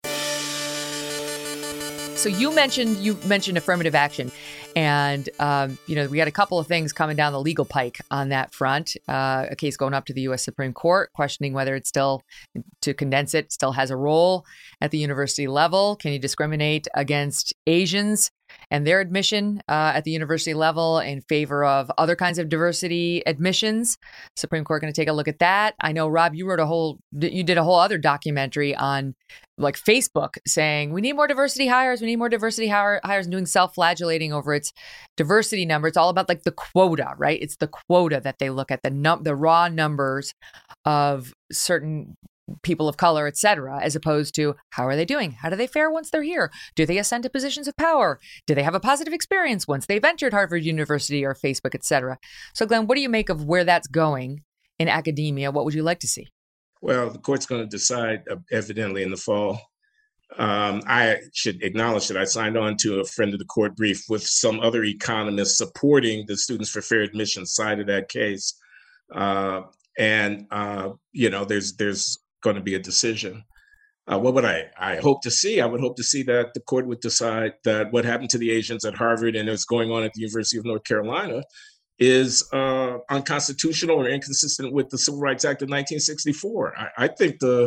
So you mentioned you mentioned affirmative action, and um, you know we had a couple of things coming down the legal pike on that front. Uh, a case going up to the U S Supreme Court, questioning whether it still, to condense it, still has a role at the university level. Can you discriminate against Asians and their admission uh, at the university level in favor of other kinds of diversity admissions? Supreme Court going to take a look at that. I know, Rob, you wrote a whole, you did a whole other documentary on like Facebook saying we need more diversity hires, we need more diversity hire, hires, and doing self-flagellating over its diversity number. It's all about like the quota, right? It's the quota that they look at, the num- the raw numbers of certain people of color, et cetera, as opposed to how are they doing? How do they fare once they're here? Do they ascend to positions of power? Do they have a positive experience once they've entered Harvard University or Facebook, et cetera? So, Glenn, what do you make of where that's going in academia? What would you like to see? Well, the court's going to decide, uh, evidently, in the fall. Um, I should acknowledge that I signed on to a friend of the court brief with some other economists supporting the Students for Fair Admission side of that case. Uh, and, uh, you know, there's there's going to be a decision. Uh, what would I, I hope to see? I would hope to see that the court would decide that what happened to the Asians at Harvard and is going on at the University of North Carolina is uh, unconstitutional or inconsistent with the Civil Rights Act of nineteen sixty-four. I, I think the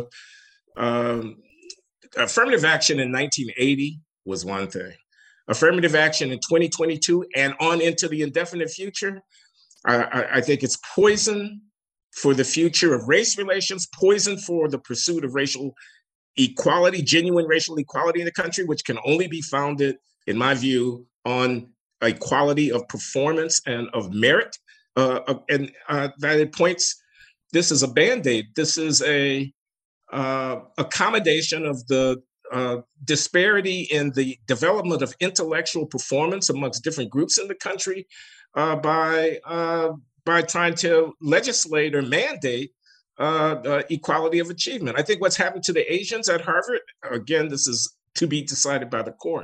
um, affirmative action in nineteen eighty was one thing. Affirmative action in twenty twenty-two and on into the indefinite future, I, I, I think it's poison for the future of race relations, poison for the pursuit of racial equality, genuine racial equality in the country, which can only be founded, in my view, on a quality of performance and of merit. Uh, and uh, that it points, this is a Band-Aid. This is a uh, accommodation of the uh, disparity in the development of intellectual performance amongst different groups in the country uh, by uh, by trying to legislate or mandate uh, uh, equality of achievement. I think what's happened to the Asians at Harvard, again, this is to be decided by the court,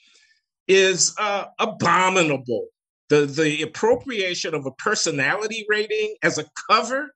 is uh, abominable. The, the appropriation of a personality rating as a cover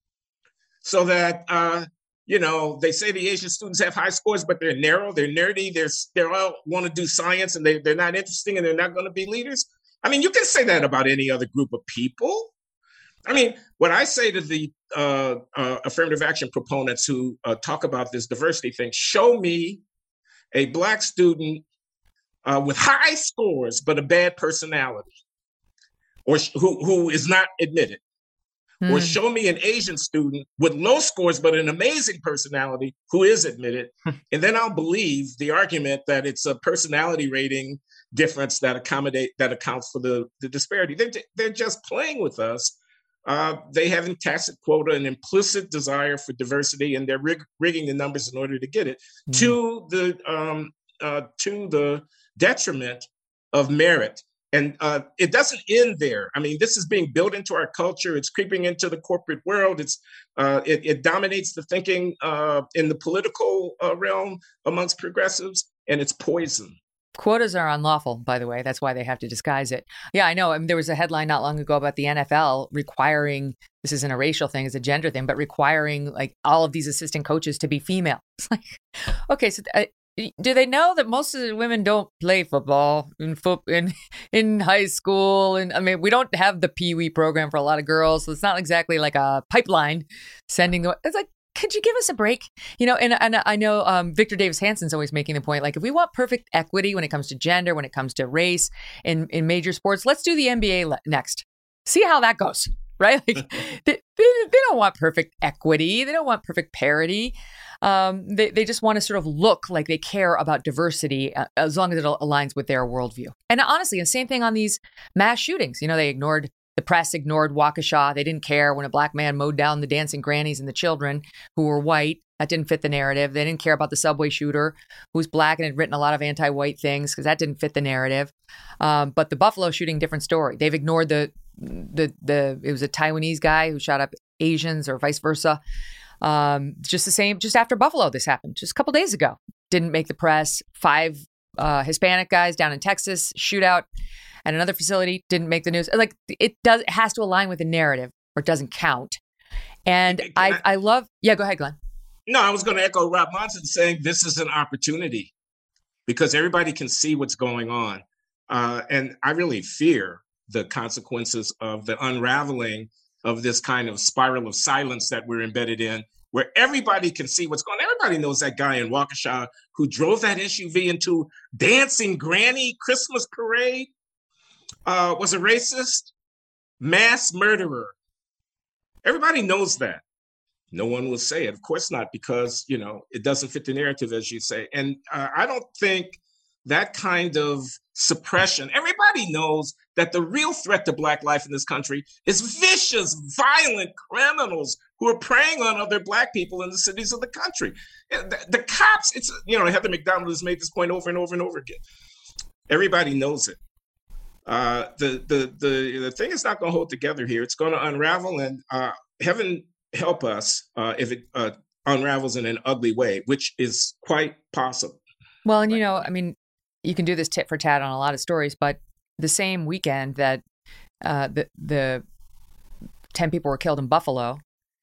so that, uh, you know, they say the Asian students have high scores, but they're narrow, they're nerdy, they're, they all want to do science and they, they're not interesting and they're not going to be leaders. I mean, you can say that about any other group of people. I mean, what I say to the uh, uh, affirmative action proponents who uh, talk about this diversity thing, show me a Black student uh, with high scores, but a bad personality, or sh- who, who is not admitted. Mm. Or show me an Asian student with low scores, but an amazing personality who is admitted. And then I'll believe the argument that it's a personality rating difference that accommodate that accounts for the, the disparity. They're, they're just playing with us. Uh, they have in tacit quota an implicit desire for diversity, and they're rig- rigging the numbers in order to get it mm. to the um, uh, to the detriment of merit. And uh, it doesn't end there. I mean, this is being built into our culture. It's creeping into the corporate world. It's uh, it, it dominates the thinking uh, in the political uh, realm amongst progressives, and it's poison. Quotas are unlawful, by the way. That's why they have to disguise it. Yeah, I know. I mean, there was a headline not long ago about the N F L requiring, this isn't a racial thing, it's a gender thing, but requiring like all of these assistant coaches to be female. It's like, okay, so uh, do they know that most of the women don't play football in foot in in high school? And I mean, we don't have the Pee Wee program for a lot of girls, so it's not exactly like a pipeline sending them. It's like, could you give us a break? You know, and, and I know um, Victor Davis Hanson's always making the point, like, if we want perfect equity when it comes to gender, when it comes to race in, in major sports, let's do the N B A le- next. See how that goes, right? Like, they, they, they don't want perfect equity. They don't want perfect parity. Um, they, they just want to sort of look like they care about diversity uh, as long as it aligns with their worldview. And honestly, the same thing on these mass shootings. You know, they ignored The press ignored Waukesha. They didn't care when a black man mowed down the dancing grannies and the children who were white. That didn't fit the narrative. They didn't care about the subway shooter who was black and had written a lot of anti-white things because that didn't fit the narrative. Um, but the Buffalo shooting, different story. They've ignored the, the, the, it was a Taiwanese guy who shot up Asians or vice versa. Um, just the same, just after Buffalo, this happened just a couple days ago. Didn't make the press. Five uh, Hispanic guys down in Texas, shootout at another facility, didn't make the news. Like, it does, it has to align with the narrative or it doesn't count. And I, I, I love, yeah, go ahead, Glenn. No, I was going to echo Rob Monson saying this is an opportunity because everybody can see what's going on. Uh, and I really fear the consequences of the unraveling of this kind of spiral of silence that we're embedded in, where everybody can see what's going on. Everybody knows that guy in Waukesha who drove that S U V into Dancing Granny Christmas parade. Uh, was a racist, mass murderer. Everybody knows that. No one will say it. Of course not, because, you know, it doesn't fit the narrative, as you say. And uh, I don't think that kind of suppression, everybody knows that the real threat to Black life in this country is vicious, violent criminals who are preying on other Black people in the cities of the country. The, the cops, it's, you know, Heather McDonald has made this point over and over and over again. Everybody knows it. Uh, the, the, the, the thing is not going to hold together here. It's going to unravel, and uh, heaven help us uh, if it uh, unravels in an ugly way, which is quite possible. Well, and, you know, I mean, you can do this tit for tat on a lot of stories, but the same weekend that uh, the, the ten people were killed in Buffalo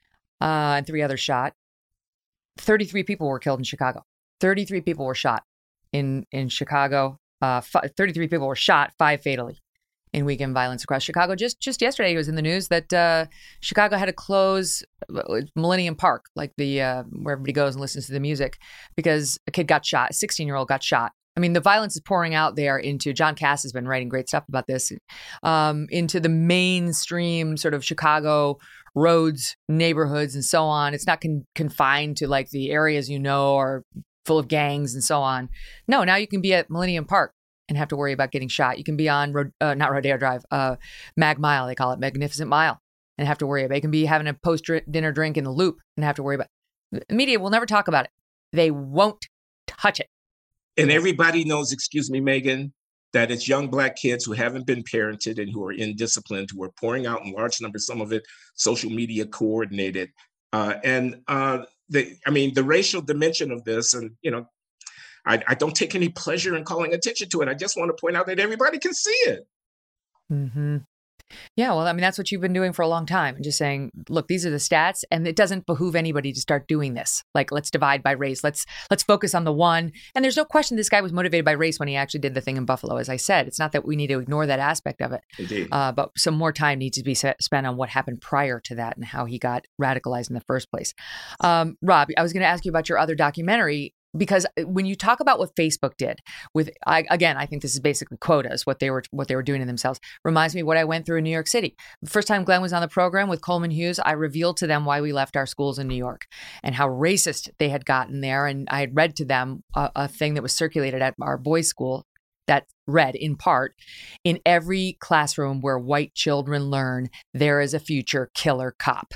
uh, and three others shot, thirty-three people were killed in Chicago. thirty-three people were shot in, in Chicago. Uh, f- thirty-three people were shot, five fatally in weekend violence across Chicago. Just just yesterday, it was in the news that uh, Chicago had to close Millennium Park, like the uh, where everybody goes and listens to the music, because a kid got shot. A sixteen-year-old got shot. I mean, the violence is pouring out there into, John Cass has been writing great stuff about this, um, into the mainstream sort of Chicago roads, neighborhoods, and so on. It's not con- confined to like the areas, you know, or full of gangs and so on. No, now you can be at Millennium Park and have to worry about getting shot. You can be on, Ro- uh, not Rodeo Drive, uh, Mag Mile, they call it, Magnificent Mile, and have to worry about it. You can be having a post-dinner drink in the Loop and have to worry about it. The media will never talk about it. They won't touch it. And everybody knows, excuse me, Megan, that it's young Black kids who haven't been parented and who are indisciplined, who are pouring out in large numbers, some of it social media coordinated. Uh, and uh, the, I mean, the racial dimension of this, and, you know, I, I don't take any pleasure in calling attention to it. I just want to point out that everybody can see it. Mm-hmm. Yeah, well, I mean, that's what you've been doing for a long time. And just saying, look, these are the stats, and it doesn't behoove anybody to start doing this. Like, let's divide by race. Let's let's focus on the one. And there's no question this guy was motivated by race when he actually did the thing in Buffalo. As I said, it's not that we need to ignore that aspect of it. Indeed. Uh, but some more time needs to be spent on what happened prior to that and how he got radicalized in the first place. Um, Rob, I was going to ask you about your other documentary, because when you talk about what Facebook did with, I, again, I think this is basically quotas, what they were what they were doing to themselves, reminds me of what I went through in New York City. The first time Glenn was on the program with Coleman Hughes, I revealed to them why we left our schools in New York and how racist they had gotten there. And I had read to them a, a thing that was circulated at our boys' school that read, in part, in every classroom where white children learn, there is a future killer cop.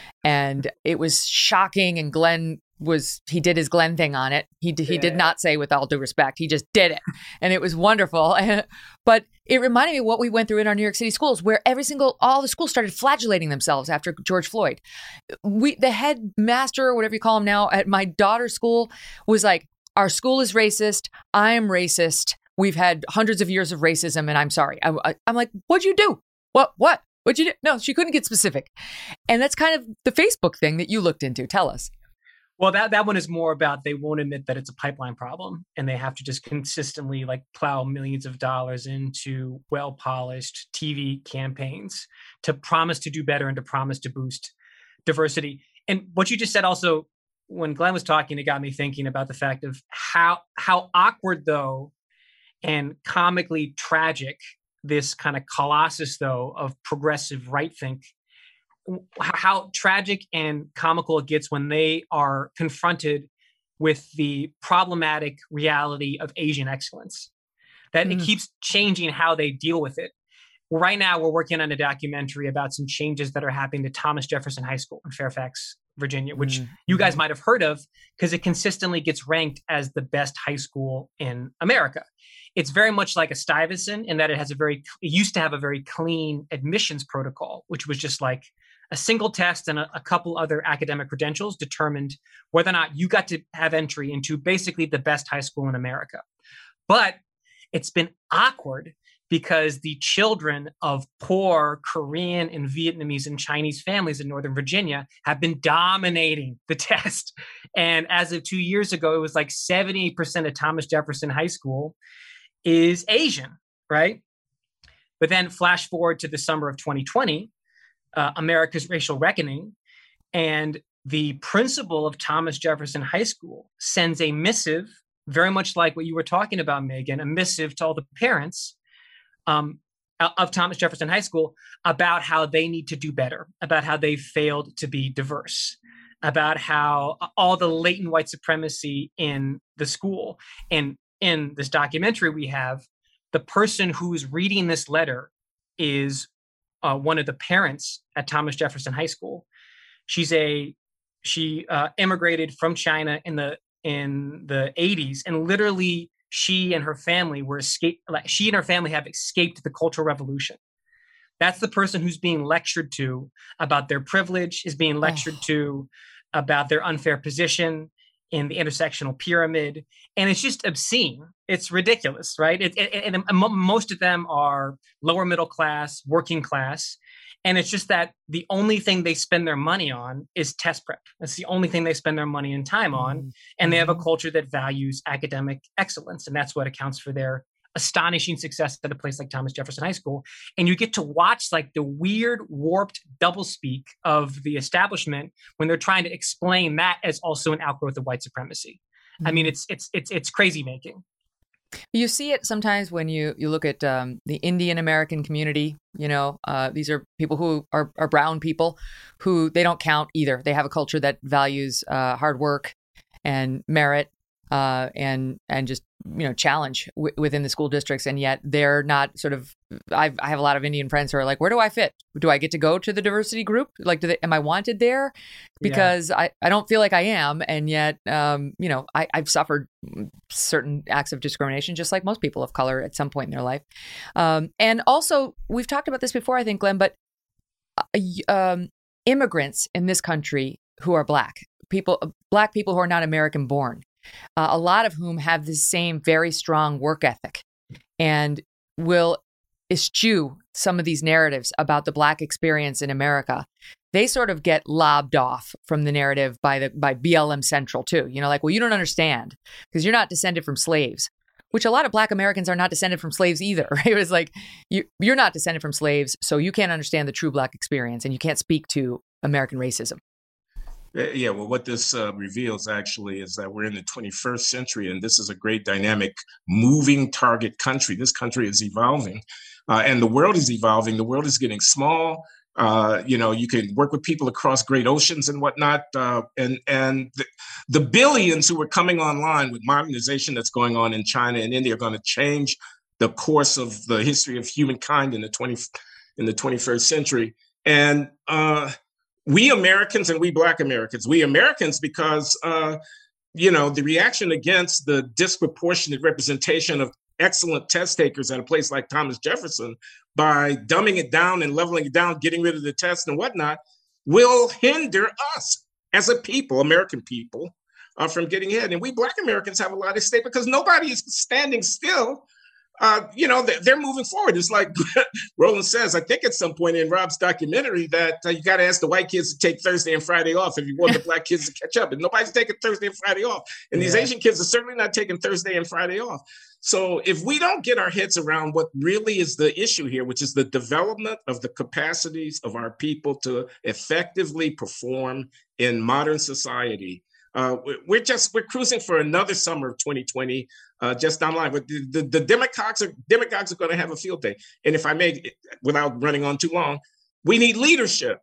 And it was shocking, and Glenn was, he did his Glenn thing on it. He he yeah. did not say with all due respect. He just did it. And it was wonderful. But it reminded me of what we went through in our New York City schools, where every single, all the schools started flagellating themselves after George Floyd. We, the headmaster, or whatever you call him now, at my daughter's school was like, our school is racist. I am racist. we've had hundreds of years of racism, and I'm sorry. I, I, I'm like, what'd you do? What? What? What'd you do? No, she couldn't get specific. And that's kind of the Facebook thing that you looked into. Tell us. Well, that, that one is more about they won't admit that it's a pipeline problem, and they have to just consistently like plow millions of dollars into well-polished T V campaigns to promise to do better and to promise to boost diversity. And what you just said also, when Glenn was talking, it got me thinking about the fact of how how awkward, though, and comically tragic this kind of colossus, though, of progressive right think, how tragic and comical it gets when they are confronted with the problematic reality of Asian excellence, that mm. it keeps changing how they deal with it. Right now, we're working on a documentary about some changes that are happening to Thomas Jefferson High School in Fairfax, Virginia, which mm. you guys might have heard of because it consistently gets ranked as the best high school in America. It's very much like a Stuyvesant in that it has a very, it used to have a very clean admissions protocol, which was just like a single test and a, a couple other academic credentials determined whether or not you got to have entry into basically the best high school in America. But it's been awkward because the children of poor Korean and Vietnamese and Chinese families in Northern Virginia have been dominating the test. And as of two years ago, it was like seventy percent of Thomas Jefferson High School is Asian, right? But then flash forward to the summer of twenty twenty, uh, America's Racial Reckoning, and the principal of Thomas Jefferson High School sends a missive, very much like what you were talking about, Megan, a missive to all the parents um, of Thomas Jefferson High School about how they need to do better, about how they failed to be diverse, about how all the latent white supremacy in the school. And in this documentary we have, the person who's reading this letter is uh, one of the parents at Thomas Jefferson High School. She's a she uh, immigrated from China in the in the eighties, and literally she and her family were escaped. Like, she and her family have escaped the Cultural Revolution. That's the person who's being lectured to about their privilege, is being lectured oh. to about their unfair position in the intersectional pyramid. And it's just obscene. It's ridiculous, right? It, it, and most of them are lower middle class, working class. And it's just that the only thing they spend their money on is test prep. That's the only thing they spend their money and time on. Mm-hmm. And they have a culture that values academic excellence. And that's what accounts for their astonishing success at a place like Thomas Jefferson High School. And you get to watch like the weird, warped doublespeak of the establishment when they're trying to explain that as also an outgrowth of white supremacy. Mm-hmm. I mean, it's it's it's it's crazy making. You see it sometimes when you, you look at um, the Indian American community. You know, uh, these are people who are, are brown people who they don't count either. They have a culture that values uh, hard work and merit uh, and and just, you know, challenge w- within the school districts. And yet they're not sort of, I've, I have a lot of Indian friends who are like, where do I fit? Do I get to go to the diversity group? Like, do they, am I wanted there? Because yeah. I, I don't feel like I am. And yet, um, you know, I, I've suffered certain acts of discrimination, just like most people of color at some point in their life. Um, and also, we've talked about this before, I think, Glenn, but uh, um, immigrants in this country who are Black, people, Black people who are not American born, Uh, a lot of whom have the same very strong work ethic and will eschew some of these narratives about the Black experience in America. They sort of get lobbed off from the narrative by the by B L M Central too. You know, like, well, you don't understand because you're not descended from slaves, which a lot of Black Americans are not descended from slaves either. Right? It was like, you, you're not descended from slaves, so you can't understand the true Black experience and you can't speak to American racism. Yeah, well, what this uh, reveals actually is that we're in the twenty-first century, and this is a great dynamic, moving target country. This country is evolving, uh, and the world is evolving. The world is getting small. Uh, you know, you can work with people across great oceans and whatnot, uh, and and the, the billions who are coming online with modernization that's going on in China and India are going to change the course of the history of humankind in the twenty in the twenty-first century, and. Uh, We Americans and we Black Americans, we Americans because, uh, you know, the reaction against the disproportionate representation of excellent test takers at a place like Thomas Jefferson by dumbing it down and leveling it down, getting rid of the test and whatnot, will hinder us as a people, American people, uh, from getting ahead. And we Black Americans have a lot at stake because nobody is standing still uh, you know, they're, they're moving forward. It's like Roland says, I think at some point in Rob's documentary that uh, you got to ask the white kids to take Thursday and Friday off if you want the black kids to catch up. And nobody's taking Thursday and Friday off. And these Yeah. Asian kids are certainly not taking Thursday and Friday off. So if we don't get our heads around what really is the issue here, which is the development of the capacities of our people to effectively perform in modern society, uh, we're just we're cruising for another summer of twenty twenty uh, just down the line. But the, the, the demagogues are demagogues are going to have a field day. And if I may, without running on too long, we need leadership.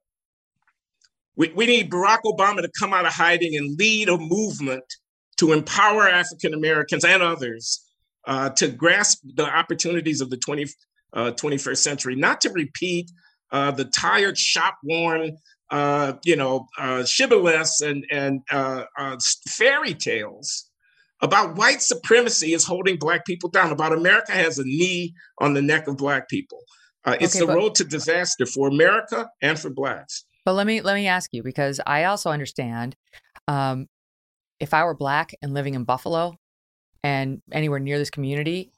We, we need Barack Obama to come out of hiding and lead a movement to empower African Americans and others Uh, to grasp the opportunities of the twentieth, uh, twenty-first century, not to repeat uh, the tired, shop-worn, uh, you know, uh, shibboleths and, and uh, uh, fairy tales about white supremacy is holding Black people down, about America has a knee on the neck of Black people. Uh, it's Okay, the but- road to disaster for America and for Blacks. But let me let me ask you, because I also understand um, if I were Black and living in Buffalo and anywhere near this community,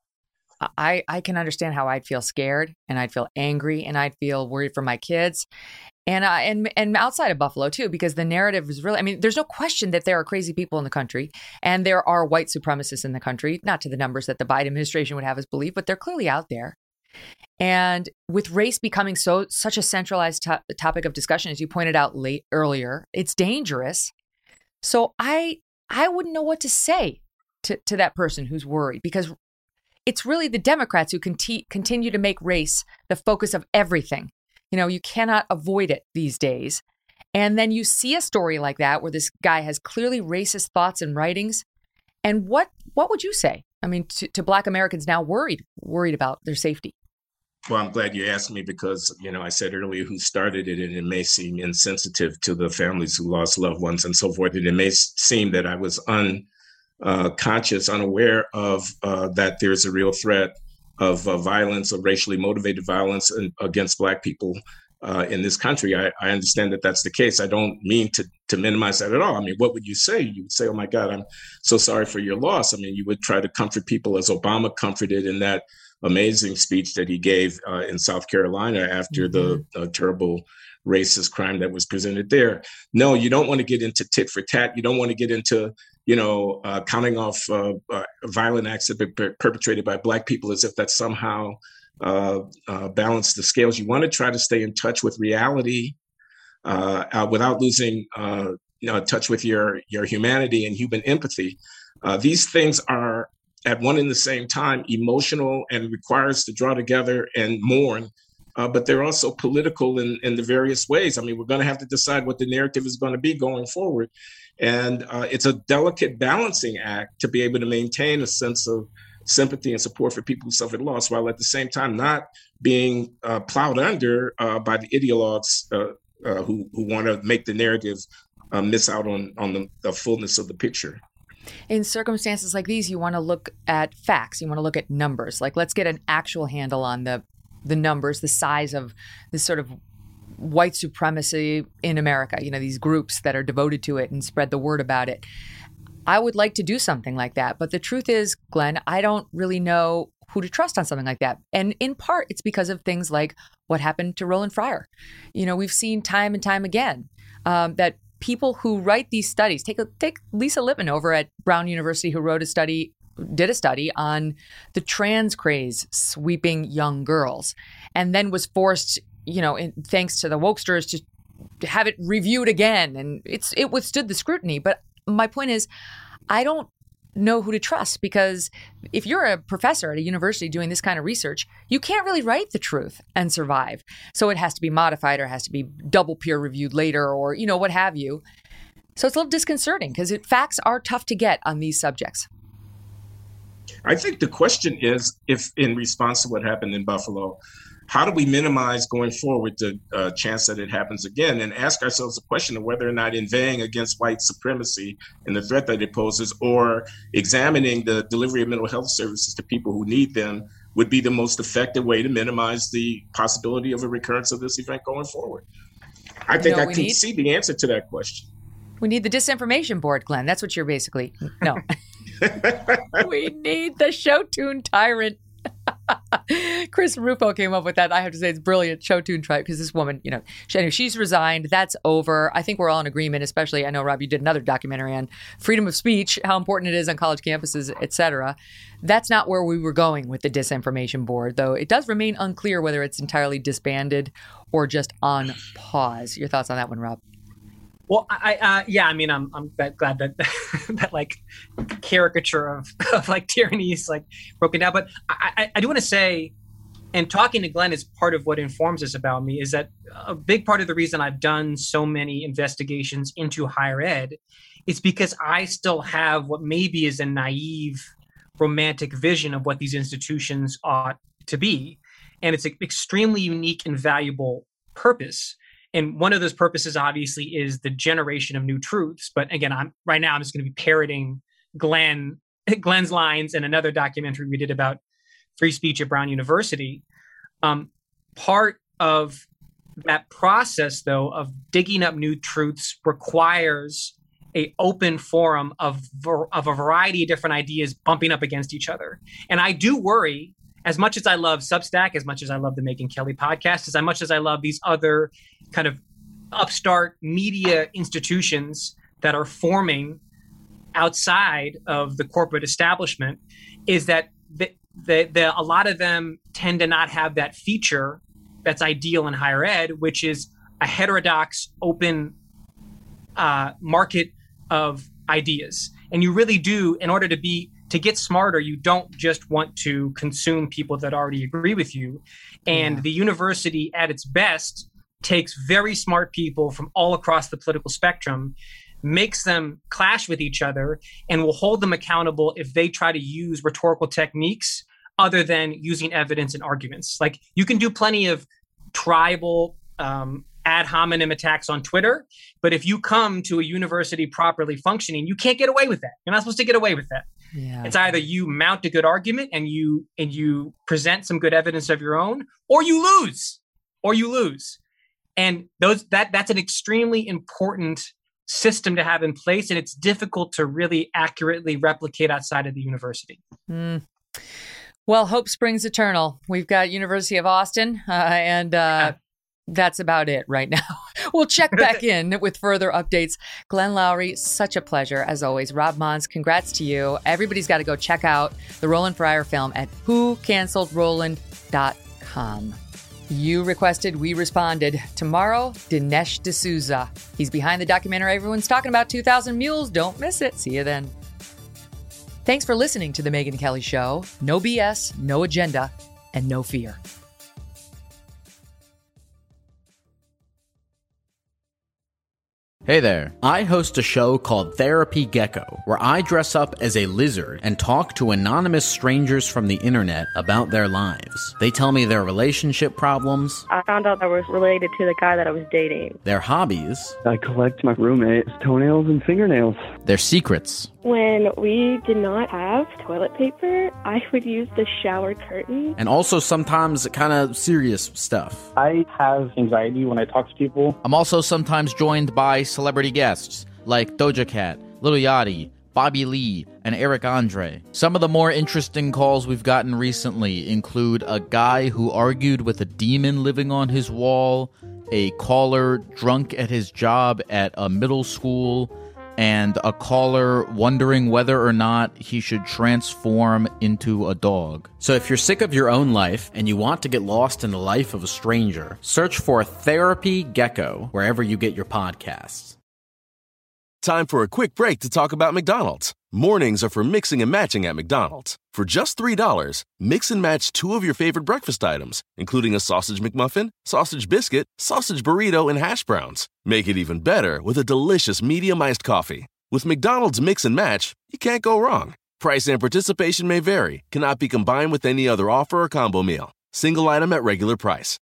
I, I can understand how I'd feel scared and I'd feel angry and I'd feel worried for my kids. And, uh, and and outside of Buffalo, too, because the narrative is really, I mean, there's no question that there are crazy people in the country and there are white supremacists in the country, not to the numbers that the Biden administration would have us believe, but they're clearly out there. And with race becoming so such a centralized to- topic of discussion, as you pointed out late earlier, it's dangerous. So I I wouldn't know what to say to, to that person who's worried, because it's really the Democrats who conti- continue to make race the focus of everything. You know, you cannot avoid it these days. And then you see a story like that where this guy has clearly racist thoughts and writings. And what what would you say? I mean, to, to Black Americans now worried, worried about their safety. Well, I'm glad you asked me because, you know, I said earlier who started it, and it may seem insensitive to the families who lost loved ones and so forth. And it may seem that I was unconscious, uh, unaware of uh, that there's a real threat of uh, violence, of racially motivated violence in, against Black people uh, in this country. I, I understand that that's the case. I don't mean to to minimize that at all. I mean, what would you say? You would say, oh, my God, I'm so sorry for your loss. I mean, you would try to comfort people as Obama comforted in that amazing speech that he gave uh, in South Carolina after mm-hmm. the uh, terrible racist crime that was presented there. No, you don't want to get into tit for tat. You don't want to get into, you know, uh, counting off uh, uh, violent acts that have been perpetrated by Black people as if that somehow uh, uh, balance the scales. You want to try to stay in touch with reality uh, uh, without losing uh, you know, touch with your, your humanity and human empathy. Uh, these things are at one and the same time emotional and requires to draw together and mourn, uh, but they're also political in, in the various ways. I mean, we're going to have to decide what the narrative is going to be going forward. And uh, it's a delicate balancing act to be able to maintain a sense of sympathy and support for people who suffered loss, while at the same time not being uh, plowed under uh, by the ideologues uh, uh, who, who want to make the narrative uh, miss out on, on the, the fullness of the picture. In circumstances like these, you want to look at facts. You want to look at numbers. Like, let's get an actual handle on the the numbers, the size of this sort of white supremacy in America, you know, these groups that are devoted to it and spread the word about it. I would like to do something like that. But the truth is, Glenn, I don't really know who to trust on something like that. And in part, it's because of things like what happened to Roland Fryer. You know, we've seen time and time again um, that people who write these studies, take a, take Lisa Lippman over at Brown University, who wrote a study, did a study on the trans craze sweeping young girls, and then was forced, you know, in, thanks to the wokesters, to, to have it reviewed again. And it's it withstood the scrutiny. But my point is, I don't know who to trust, because if you're a professor at a university doing this kind of research, you can't really write the truth and survive. So it has to be modified, or has to be double peer reviewed later, or, you know, what have you. So it's a little disconcerting, because facts are tough to get on these subjects. I think the question is, if in response to what happened in Buffalo, how do we minimize going forward the uh, chance that it happens again, and ask ourselves the question of whether or not inveighing against white supremacy and the threat that it poses, or examining the delivery of mental health services to people who need them, would be the most effective way to minimize the possibility of a recurrence of this event going forward. I think No, I we can need- see the answer to that question. We need the disinformation board, Glenn. That's what you're basically, no. We need the show tune tyrant. Chris Rufo came up with that. I have to say it's brilliant show tune tribe because this woman, you know, she, anyway, she's resigned. That's over. I think we're all in agreement, especially I know, Rob, you did another documentary on freedom of speech, how important it is on college campuses, et cetera. That's not where we were going with the disinformation board, though it does remain unclear whether it's entirely disbanded or just on pause. Your thoughts on that one, Rob? Well, I, uh, yeah, I mean, I'm, I'm glad that that like caricature of, of like tyranny is like broken down. But I, I, I do want to say, and talking to Glenn is part of what informs us about me, is that a big part of the reason I've done so many investigations into higher ed is because I still have what maybe is a naive, romantic vision of what these institutions ought to be. And it's an extremely unique and valuable purpose. And one of those purposes, obviously, is the generation of new truths. But again, I'm right now I'm just going to be parroting Glenn, Glenn's lines in another documentary we did about free speech at Brown University. Um, part of that process, though, of digging up new truths requires a open forum of, of a variety of different ideas bumping up against each other. And I do worry, as much as I love Substack, as much as I love the Megyn Kelly podcast, as much as I love these other kind of upstart media institutions that are forming outside of the corporate establishment, is that the, the, the, a lot of them tend to not have that feature that's ideal in higher ed, which is a heterodox, open uh, market of ideas. And you really do, in order to be to get smarter, you don't just want to consume people that already agree with you. And yeah. the university at its best takes very smart people from all across the political spectrum, makes them clash with each other, and will hold them accountable if they try to use rhetorical techniques other than using evidence and arguments. Like, you can do plenty of tribal um, ad hominem attacks on Twitter, but if you come to a university properly functioning, you can't get away with that. You're not supposed to get away with that. Yeah. It's either you mount a good argument and you and you present some good evidence of your own, or you lose, or you lose. And those that that's an extremely important system to have in place, and it's difficult to really accurately replicate outside of the university. Mm. Well, hope springs eternal. We've got University of Austin, uh, and uh, yeah. that's about it right now. We'll check back in with further updates. Glenn Loury, such a pleasure, as always. Rob Mons, congrats to you. Everybody's got to go check out the Roland Fryer film at who canceled roland dot com. You requested, we responded. Tomorrow, Dinesh D'Souza. He's behind the documentary everyone's talking about, two thousand Mules. Don't miss it. See you then. Thanks for listening to The Megyn Kelly Show. No B S, no agenda, and no fear. Hey there. I host a show called Therapy Gecko, where I dress up as a lizard and talk to anonymous strangers from the internet about their lives. They tell me their relationship problems. I found out I was related to the guy that I was dating. Their hobbies. I collect my roommate's toenails and fingernails. Their secrets. When we did not have toilet paper, I would use the shower curtain. And also sometimes kind of serious stuff. I have anxiety when I talk to people. I'm also sometimes joined by celebrity guests like Doja Cat, Lil Yachty, Bobby Lee, and Eric Andre. Some of the more interesting calls we've gotten recently include a guy who argued with a demon living on his wall, a caller drunk at his job at a middle school, and a caller wondering whether or not he should transform into a dog. So if you're sick of your own life and you want to get lost in the life of a stranger, search for Therapy Gecko wherever you get your podcasts. Time for a quick break to talk about McDonald's. Mornings are for mixing and matching at McDonald's. For just three dollars, mix and match two of your favorite breakfast items, including a sausage McMuffin, sausage biscuit, sausage burrito, and hash browns. Make it even better with a delicious medium iced coffee. With McDonald's Mix and Match, you can't go wrong. Price and participation may vary. Cannot be combined with any other offer or combo meal. Single item at regular price.